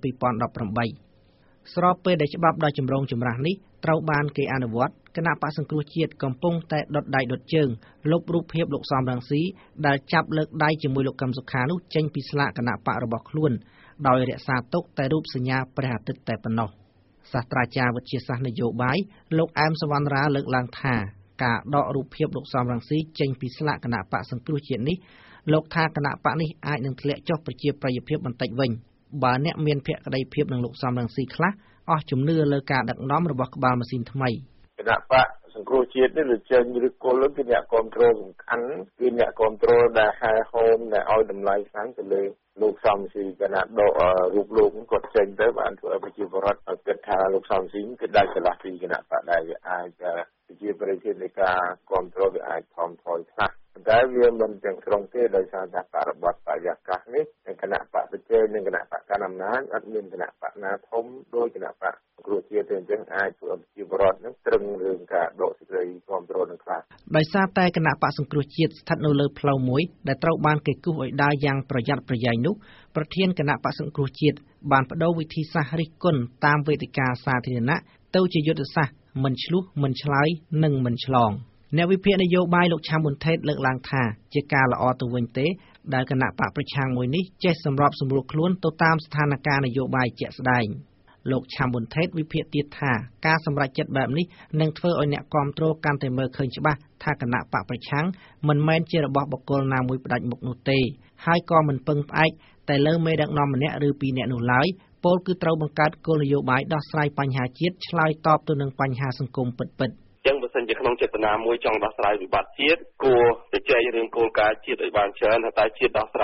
2018ស្របពេលដែលច្បាប់ដ៏ចម្រូងចម្រាសនេះត្រូវបានគេអនុវត្តគណៈបក្សសង្គ្រោះជាតិកំពុងតែដុតដៃដុតជើងលុបរូបភាពលោកសំរងស៊ីដែលចាប់លើកដៃជាមួយលោកកឹមសុខានោះចេញពីស្លាកគណៈបករបស់ខ្លួនដោយរក្សាទុកតែរូបសញ្ញាព្រះអាទិត្យតែប៉ុណ្ណោះសាស្ត្រាចារ្យវិទ្យាសាស្ត្រនយោបាយលោកអែមសវណ្ណរាលើកឡើងថាការដករូបភាពលោកសំរងស៊ីចេញពីស្លាកគណៈបកសង្គ្រោះជាតិនេះលោកថាគណៈបកនេះអាចនឹងធ្លាក់ចុះប្រជាប្រិយភាពបន្តិចវិញបើអ្នកមានភក្តីភាពនឹងលោកសំរងស៊ីខ្លះអស់ជំនឿលើការដឹកនាំរបស់ក្បាលម៉ាស៊ីនថ្មីគណៈបកសង្គ្រោះជាតិនេះឬចេញឬគល់គឺអ្នកគ្រប់គ្រងសំខាន់គឺអ្នកគ្រប់គ្រងដែលហែហោមដែលឲ្យតម្លៃខ្លាំងទៅលើលោកសំស៊ីគណៈដករូបលោកគាត់ចេញទៅបានធ្វើឲ្យប្រជាពលរដ្ឋគិតថាលោកសំស៊ីគឺដាច់ឆ្លាស់ពីគណៈបកដែលវាអាចប្រជាប្រិយភាពនៃការគ្រប់គ្រងវាអាចថមថយខ្លះតែវាមិនទាំងស្រុងទេដោយសារតែបរិបទបរិយាកាសនេះគណៈបកប្រជែងនិងគណៈបកកណ្ដាលអំណាចអត់មានគណៈបកណាធំដោយគណៈបកគ្រូជាតិទេអញ្ចឹងអាចធ្វើឲ្យប្រជាពលរដ្ឋនឹងត្រឹងរឿងការដកសេចក្តីគ្រប់គ្រងនឹងខ្លះដោយសារតែគណៈបកសង្គ្រោះជាតិស្ថិតនៅលើផ្លូវមួយដែលត្រូវបានគេគូសឲ្យដើរយ៉ាងប្រយ័ត្នប្រយែងនោះប្រធានគណៈបកសង្គ្រោះជាតិបានបដូរវិធីសាស្ត្ររិះគន់តាមវេទិកាសាធារណៈទៅជាយុទ្ធសាស្ត្រមិនឆ្លោះមិនឆ្លើយនិងមិនឆ្លងអ្នកវិភាគនយោបាយលោកឆាំប៊ុនថេតលើកឡើងថាជាការល្អទៅវិញទេដែលគណៈបកប្រឆាំងមួយនេះចេះសម្របសម្រួលខ្លួនទៅតាមស្ថានភាពនយោបាយជាក់ស្ដែងលោកឆាំប៊ុនថេតវិភាគទៀតថាការសម្រេចចិត្តបែបនេះនឹងធ្វើឲ្យអ្នកគាំទ្រកាន់តែមើលឃើញច្បាស់ថាគណៈបកប្រឆាំងមិនមែនជារបស់បុគ្គលណាមួយផ្ដាច់មុខនោះទេហើយក៏មិនពឹងផ្អែកតែលើមេដឹកនាំម្នាក់ឬពីរនាក់នោះឡើយពលគឺត្រូវបង្កើតគោលនយោបាយដោះស្រាយបញ្ហាជាតិឆ្លើយតបទៅនឹងបញ្ហាសង្គមពិតៗចឹងបើសិនជាក្នុងចេតនាមួយចង់ដោះស្រាយវិបត្តិជាតិគួរទៅចែករឿងគោលការណ៍ជាតិឲ្យបានច្រើនថាតើជាតិដោះស្រាយ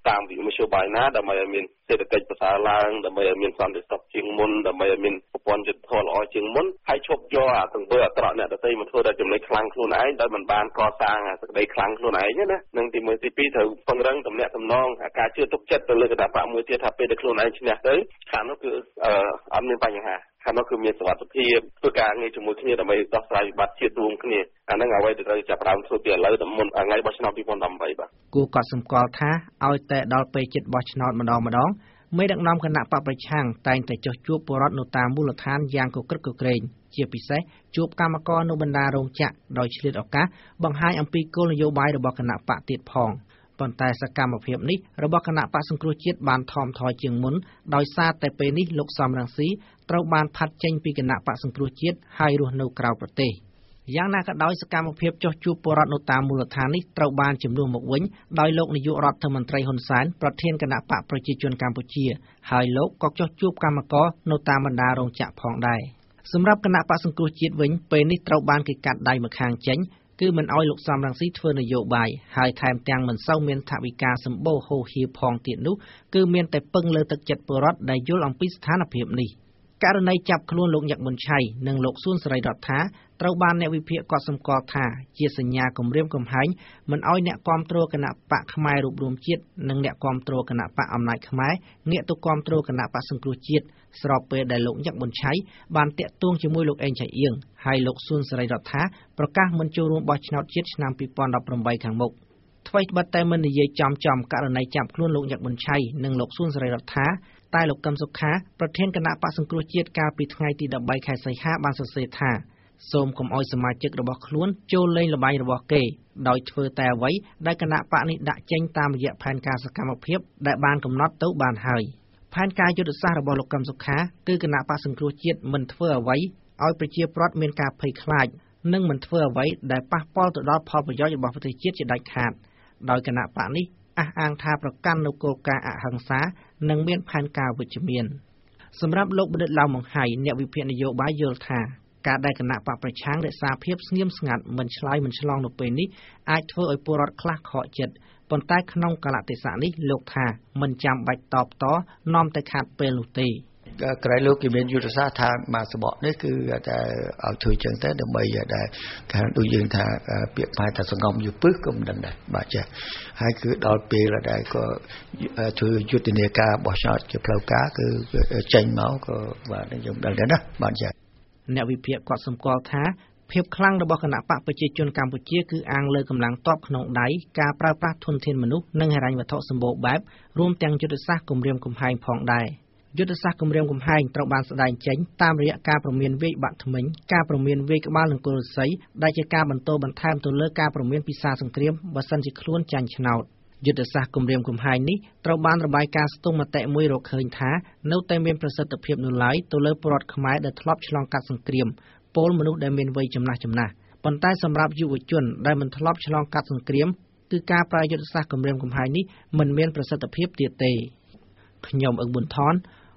តាមវិមជ្ឈបាយណាដើម្បីឲ្យមានសេដ្ឋកិច្ចប្រសើរឡើងដើម្បីឲ្យមានសន្តិសុខជាងមុនដើម្បីឲ្យមានប្រព័ន្ធយុត្តិធម៌ល្អជាងមុនហើយឈប់យកអាទង្វើអាក្រក់អ្នកដទៃមកធ្វើដល់ចំណុចខ្លាំងខ្លួនឯងដោយមិនបានកសាងសេចក្តីខ្លាំងខ្លួនឯងណានឹងទី1ទី2ត្រូវពង្រឹងទំនាក់ទំនងការជឿទុកចិត្តទៅលើគណៈបកមួយទៀតថាពេលដែលខ្លួនឯងឈ្នះទៅខាងនោះគឺអត់មានបញ្ហាខាងនោះគឺមានសុវត្ថិភាពធ្វើការងារជាមួយគ្នាដើម្បីដោះស្រាយវិបត្តិជាតិរួមគ្នាអាហ្នឹងអ្វីដែលត្រូវចាប់ផ្ដើមធ្វើពីឥឡូវដល់មុនថ្ងៃបោះឆ្នោត2018បាទគួរកត់សម្គាល់ថាឲ្យតែដល់ពេលជិតបោះឆ្នោតម្ដងមេដឹកនាំគណៈបកប្រឆាំងតែងតែចុះជួបពលរដ្ឋនៅតាមមូលដ្ឋានយ៉ាងកក្រឹកកក្រែងជាពិសេសជួបកម្មករនៅបណ្ដារោងចក្រដោយឆ្លៀតឱកាសបង្ហាញអំពីគោលនយោបាយរបស់គណៈបកទៀតផងប៉ុន្តែសកម្មភាពនេះរបស់គណៈបកសង្គ្រោះជាតិបានថមថយជាងមុនដោយសារតែពេលនេះលោកសំរងស៊ីត្រូវបានផាត់ចេញពីគណៈបកសង្គ្រោះជាតិហើយរស់នៅក្រៅប្រទេសយ៉ាងណាក៏ដោយសកម្មភាពចុះជួបពលរដ្ឋនៅតាមមូលដ្ឋាននេះត្រូវបានជំនួសមកវិញដោយលោកនាយករដ្ឋមន្ត្រីហ៊ុនសែនប្រធានគណៈបកប្រជាជនកម្ពុជាហើយលោកក៏ចុះជួបកម្មករនៅតាមបណ្ដារោងចក្រផងដែរសម្រាប់គណៈបកសង្គ្រោះជាតិវិញពេលនេះត្រូវបានគេកាត់ដៃម្ខាងចេញគឺមិនអោយលោកសំរងស៊ីធ្វើនយោបាយហើយថែមទាំងមិនសូវមានថវិកាសម្បូរហូរហៀផងទៀតនោះគឺមានតែពឹងលើទឹកចិត្តពលរដ្ឋដែលយល់អំពីស្ថានភាពនេះករណីចាប់ខ្លួនលោកញឹកប៊ុនឆៃនិងលោកសួនសេរីរដ្ឋាត្រូវបានអ្នកវិភាគកត់សម្គាល់ថាជាសញ្ញាគំរាមកំហែងមិនអោយអ្នកគាំទ្រគណៈបកផ្នែករួបរวมជាតិនិងអ្នកគាំទ្រគណៈបកអំណាចខ្មែរងាកទៅគាំទ្រគណៈបកសង្គ្រោះជាតិស្របពេលដែលលោកញឹកប៊ុនឆៃបានតាក់ទងជាមួយលោកអេងឆៃអៀងហើយលោកសួនសេរីរដ្ឋាប្រកាសមិនចូលរួមបោះឆ្នោតជាតិឆ្នាំ2018ខាងមុខថ្មីត្បិតតែមិននិយាយចំករណីចាប់ខ្លួនលោកញឹកប៊ុនឆៃនិងលោកសួនសេរីរដ្ឋាតែលោកកឹមសុខាប្រធានគណៈបកសង្គ្រោះជាតិកាលពីថ្ងៃទី13ខែសីហាបានសរសេរថាសូមកុំអោយសមាជិករបស់ខ្លួនចូលលេងល្បែងរបស់គេដោយធ្វើតែអ្វីដែលគណៈបកនេះដាក់ចេញតាមរយៈផែនការសកម្មភាពដែលបានកំណត់ទៅបានហើយផែនការយុទ្ធសាស្ត្ររបស់លោកកឹមសុខាគឺគណៈបកសង្គ្រោះជាតិមិនធ្វើអ្វីឲ្យប្រជាពលរដ្ឋមានការភ័យខ្លាចនិងមិនធ្វើអ្វីដែលប៉ះពាល់ទៅដល់ផលប្រយោជន៍របស់ប្រទេសជាតិជាដាច់ខាតដោយគណៈបកនេះអះអាងថាប្រកាន់នូវគោលការណ៍អហិង្សានិងមានផែនការវិជ្ជមានសម្រាប់លោកបណ្ឌិតឡាវម៉ុងហៃអ្នកវិភាគនយោបាយយល់ថាការដែលគណៈបកប្រឆាំងរក្សាភាពស្ងៀមស្ងាត់មិនឆ្លើយមិនឆ្លងនៅពេលនេះអាចធ្វើឲ្យពលរដ្ឋខ្លះខកចិត្តប៉ុន្តែក្នុងកាលៈទេសៈនេះលោកថាមិនចាំបាច់តបតនាំតែខាត់ពេលនោះទេក្រៃលោកគេមានយុទ្ធសាស្ត្រថាមកសបកនេះគឺតែឲ្យជួយចឹងទៅដើម្បីដែលខាងដូចយើងថាពាក្យផែថាសង្គមយុពឹសក៏មិនដឹងដែរបាទចា៎ហើយគឺដល់ពេលដែលក៏ធ្វើយុទ្ធនាការបោះឆ្នោតជាផ្លូវការគឺចេញមកក៏បាទខ្ញុំដឹងដែរណាបាទចា៎អ្នកវិភាគគាត់សម្គាល់ថាភាពខ្លាំងរបស់គណៈបកប្រជាជនកម្ពុជាគឺអាងលើកម្លាំងទ័ពក្នុងដៃការប្រើប្រាស់ធនធានមនុស្សនិងហិរញ្ញវត្ថុសម្បូរបែបរួមទាំងយុទ្ធសាស្ត្រគម្រាមកំហែងផងដែរយុទ្ធសាស្ត្រគម្រាមកំហែងត្រូវបានស្ដែងចេញតាមរយៈការប្រមានវាយបាក់ធ្មេញការប្រមានវាយក្បាលនឹងគល់ឫស្សីដែលជាការបន្តបន្ថែមទៅលើការប្រមានពីសារសង្គ្រាមបើសិនជាខ្លួនចាញ់ឆ្នោតយុទ្ធសាស្ត្រគម្រាមកំហែងនេះត្រូវបានរបាយការណ៍ស្ទង់មតិមួយរកឃើញថានៅតែមានប្រសិទ្ធភាពនៅឡើយទៅលើពលរដ្ឋខ្មែរដែលធ្លាប់ឆ្លងកាត់សង្គ្រាមពលមនុស្សដែលមានវ័យចំណាស់ប៉ុន្តែសម្រាប់យុវជនដែលមិនធ្លាប់ឆ្លងកាត់សង្គ្រាមគឺការប្រើយុទ្ធសាស្ត្រគម្រាមកំហែងនេះមិនមានប្រសិទ្ធភាពទៀតទេខ្ញុំអឹកប៊ុនថន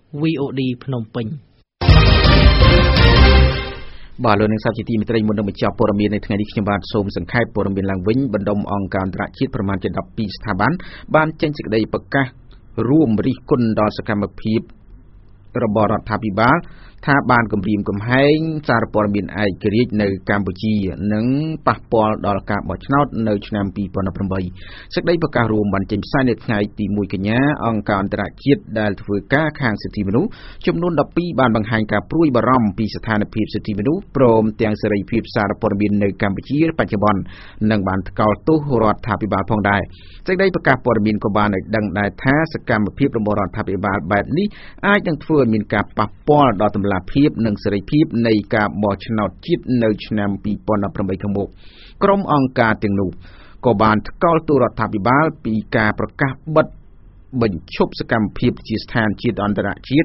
VOD ភ្នំពេញបាទលោកនឹងសាជាទីមេត្រីមុននឹងបញ្ចប់ព័ត៌មាននៅថ្ងៃនេះខ្ញុំបាទសូមសង្ខេបព័ត៌មានឡើងវិញបណ្ដុំអង្គការអន្តរជាតិប្រមាណជា12ស្ថាប័នបានចេញសេចក្តីប្រកាសរួមរិះគន់ដល់សកម្មភាពរបស់រដ្ឋាភិបាលថាបានគម្រាមកំហែងសារព័ត៌មានឯករាជ្យនៅកម្ពុជានិងប៉ះពាល់ដល់ការបោះឆ្នោតនៅឆ្នាំ2018សេចក្តីប្រកាសរួមបានចេញផ្សាយនៅថ្ងៃទី1កញ្ញាអង្គការអន្តរជាតិដែលធ្វើការខាងសិទ្ធិមនុស្សចំនួន12បានបង្ហាញការព្រួយបារម្ភពីស្ថានភាពសិទ្ធិមនុស្សព្រមទាំងសេរីភាពសារព័ត៌មាននៅកម្ពុជាបច្ចុប្បន្ននិងបានថ្កោលទោសរដ្ឋាភិបាលផងដែរសេចក្តីប្រកាសព័ត៌មានក៏បានឲ្យដឹងដែរថាសកម្មភាពរបស់រដ្ឋាភិបាលបែបនេះអាចនឹងធ្វើឲ្យមានការប៉ះពាល់ដល់តម្លាភាពនិងសេរីភាពនៃការបោះឆ្នោតជាតិនៅឆ្នាំ2018ខាងមុខក្រុមអង្គការទាំងនោះក៏បានថ្កោលទោសរដ្ឋាភិបាលពីការប្រកាសបិទបញ្ឈប់សកម្មភាពជាស្ថានជាតិអន្តរជាតិ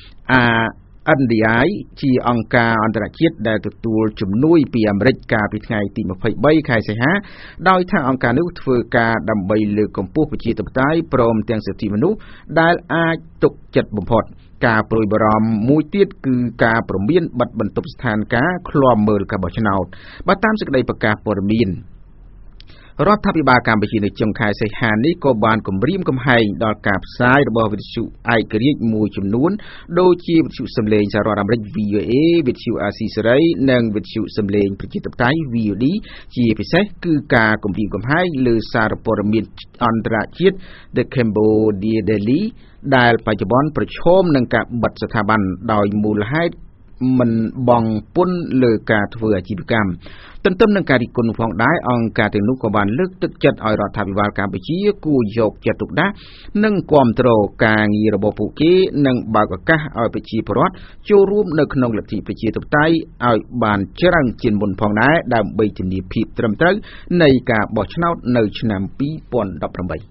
NDI ជាអង្គការអន្តរជាតិដែលទទួលជំនួយពីអាមេរិកកាលពីថ្ងៃទី23ខែសីហាដោយថាអង្គការនោះធ្វើការដើម្បីលើកកម្ពស់ប្រជាធិបតេយ្យព្រមទាំងសិទ្ធិមនុស្សដែលអាចទុកចិត្តបំផុតការព្រួយបារម្ភមួយទៀតគឺការព្រមានបិទបន្ទប់ស្ថានភាពឃ្លាំមើលការបោះឆ្នោតបើតាមសេចក្តីប្រកាសព័ត៌មានរដ្ឋាភិបាលកម្ពុជានៅចុងខែសីហានេះក៏បានគម្រាមកំហែងដល់ការផ្សាយរបស់វិទ្យុឯករាជ្យមួយចំនួនដូចជាវិទ្យុសំឡេងសហរដ្ឋអាមេរិក VOA វិទ្យុអាស៊ីសេរីនិងវិទ្យុសំឡេងប្រជាធិបតេយ្យ VOD ជាពិសេសគឺការគម្រាមកំហែងលើសារព័ត៌មានអន្តរជាតិ The Cambodia Daily ដែលបច្ចុប្បន្នប្រឈមនឹងការបិទស្ថាប័នដោយមូលហេតុមិនបង់ពន្ធលើការធ្វើអាជីវកម្មទន្ទឹមនឹងការរិះគន់ផងដែរអង្គការទាំងនោះក៏បានលើកទឹកចិត្តឲ្យរដ្ឋាភិបាលកម្ពុជាគួរយកចិត្តទុកដាក់និងគាំទ្រការងាររបស់ពួកគេនិងបើកឱកាសឲ្យប្រជាពលរដ្ឋចូលរួមនៅក្នុងលទ្ធិប្រជាធិបតេយ្យឲ្យបានច្រើនជាងមុនផងដែរដើម្បីធានាភាពត្រឹមត្រូវនៃការបោះឆ្នោតនៅឆ្នាំ2018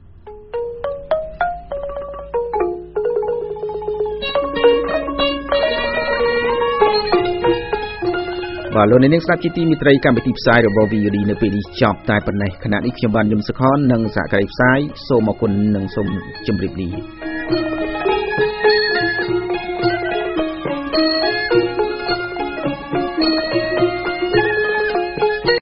បាទលោកអ្នកនាងស្ដាប់ជាទីមេត្រីកម្មវិធីផ្សាយរបស់ VOD នៅពេលនេះចប់តែប៉ុណ្ណេះខណៈនេះខ្ញុំបានយមសុខននិងសហការីផ្សាយសូមអរគុណនិងសូមជម្រាបលា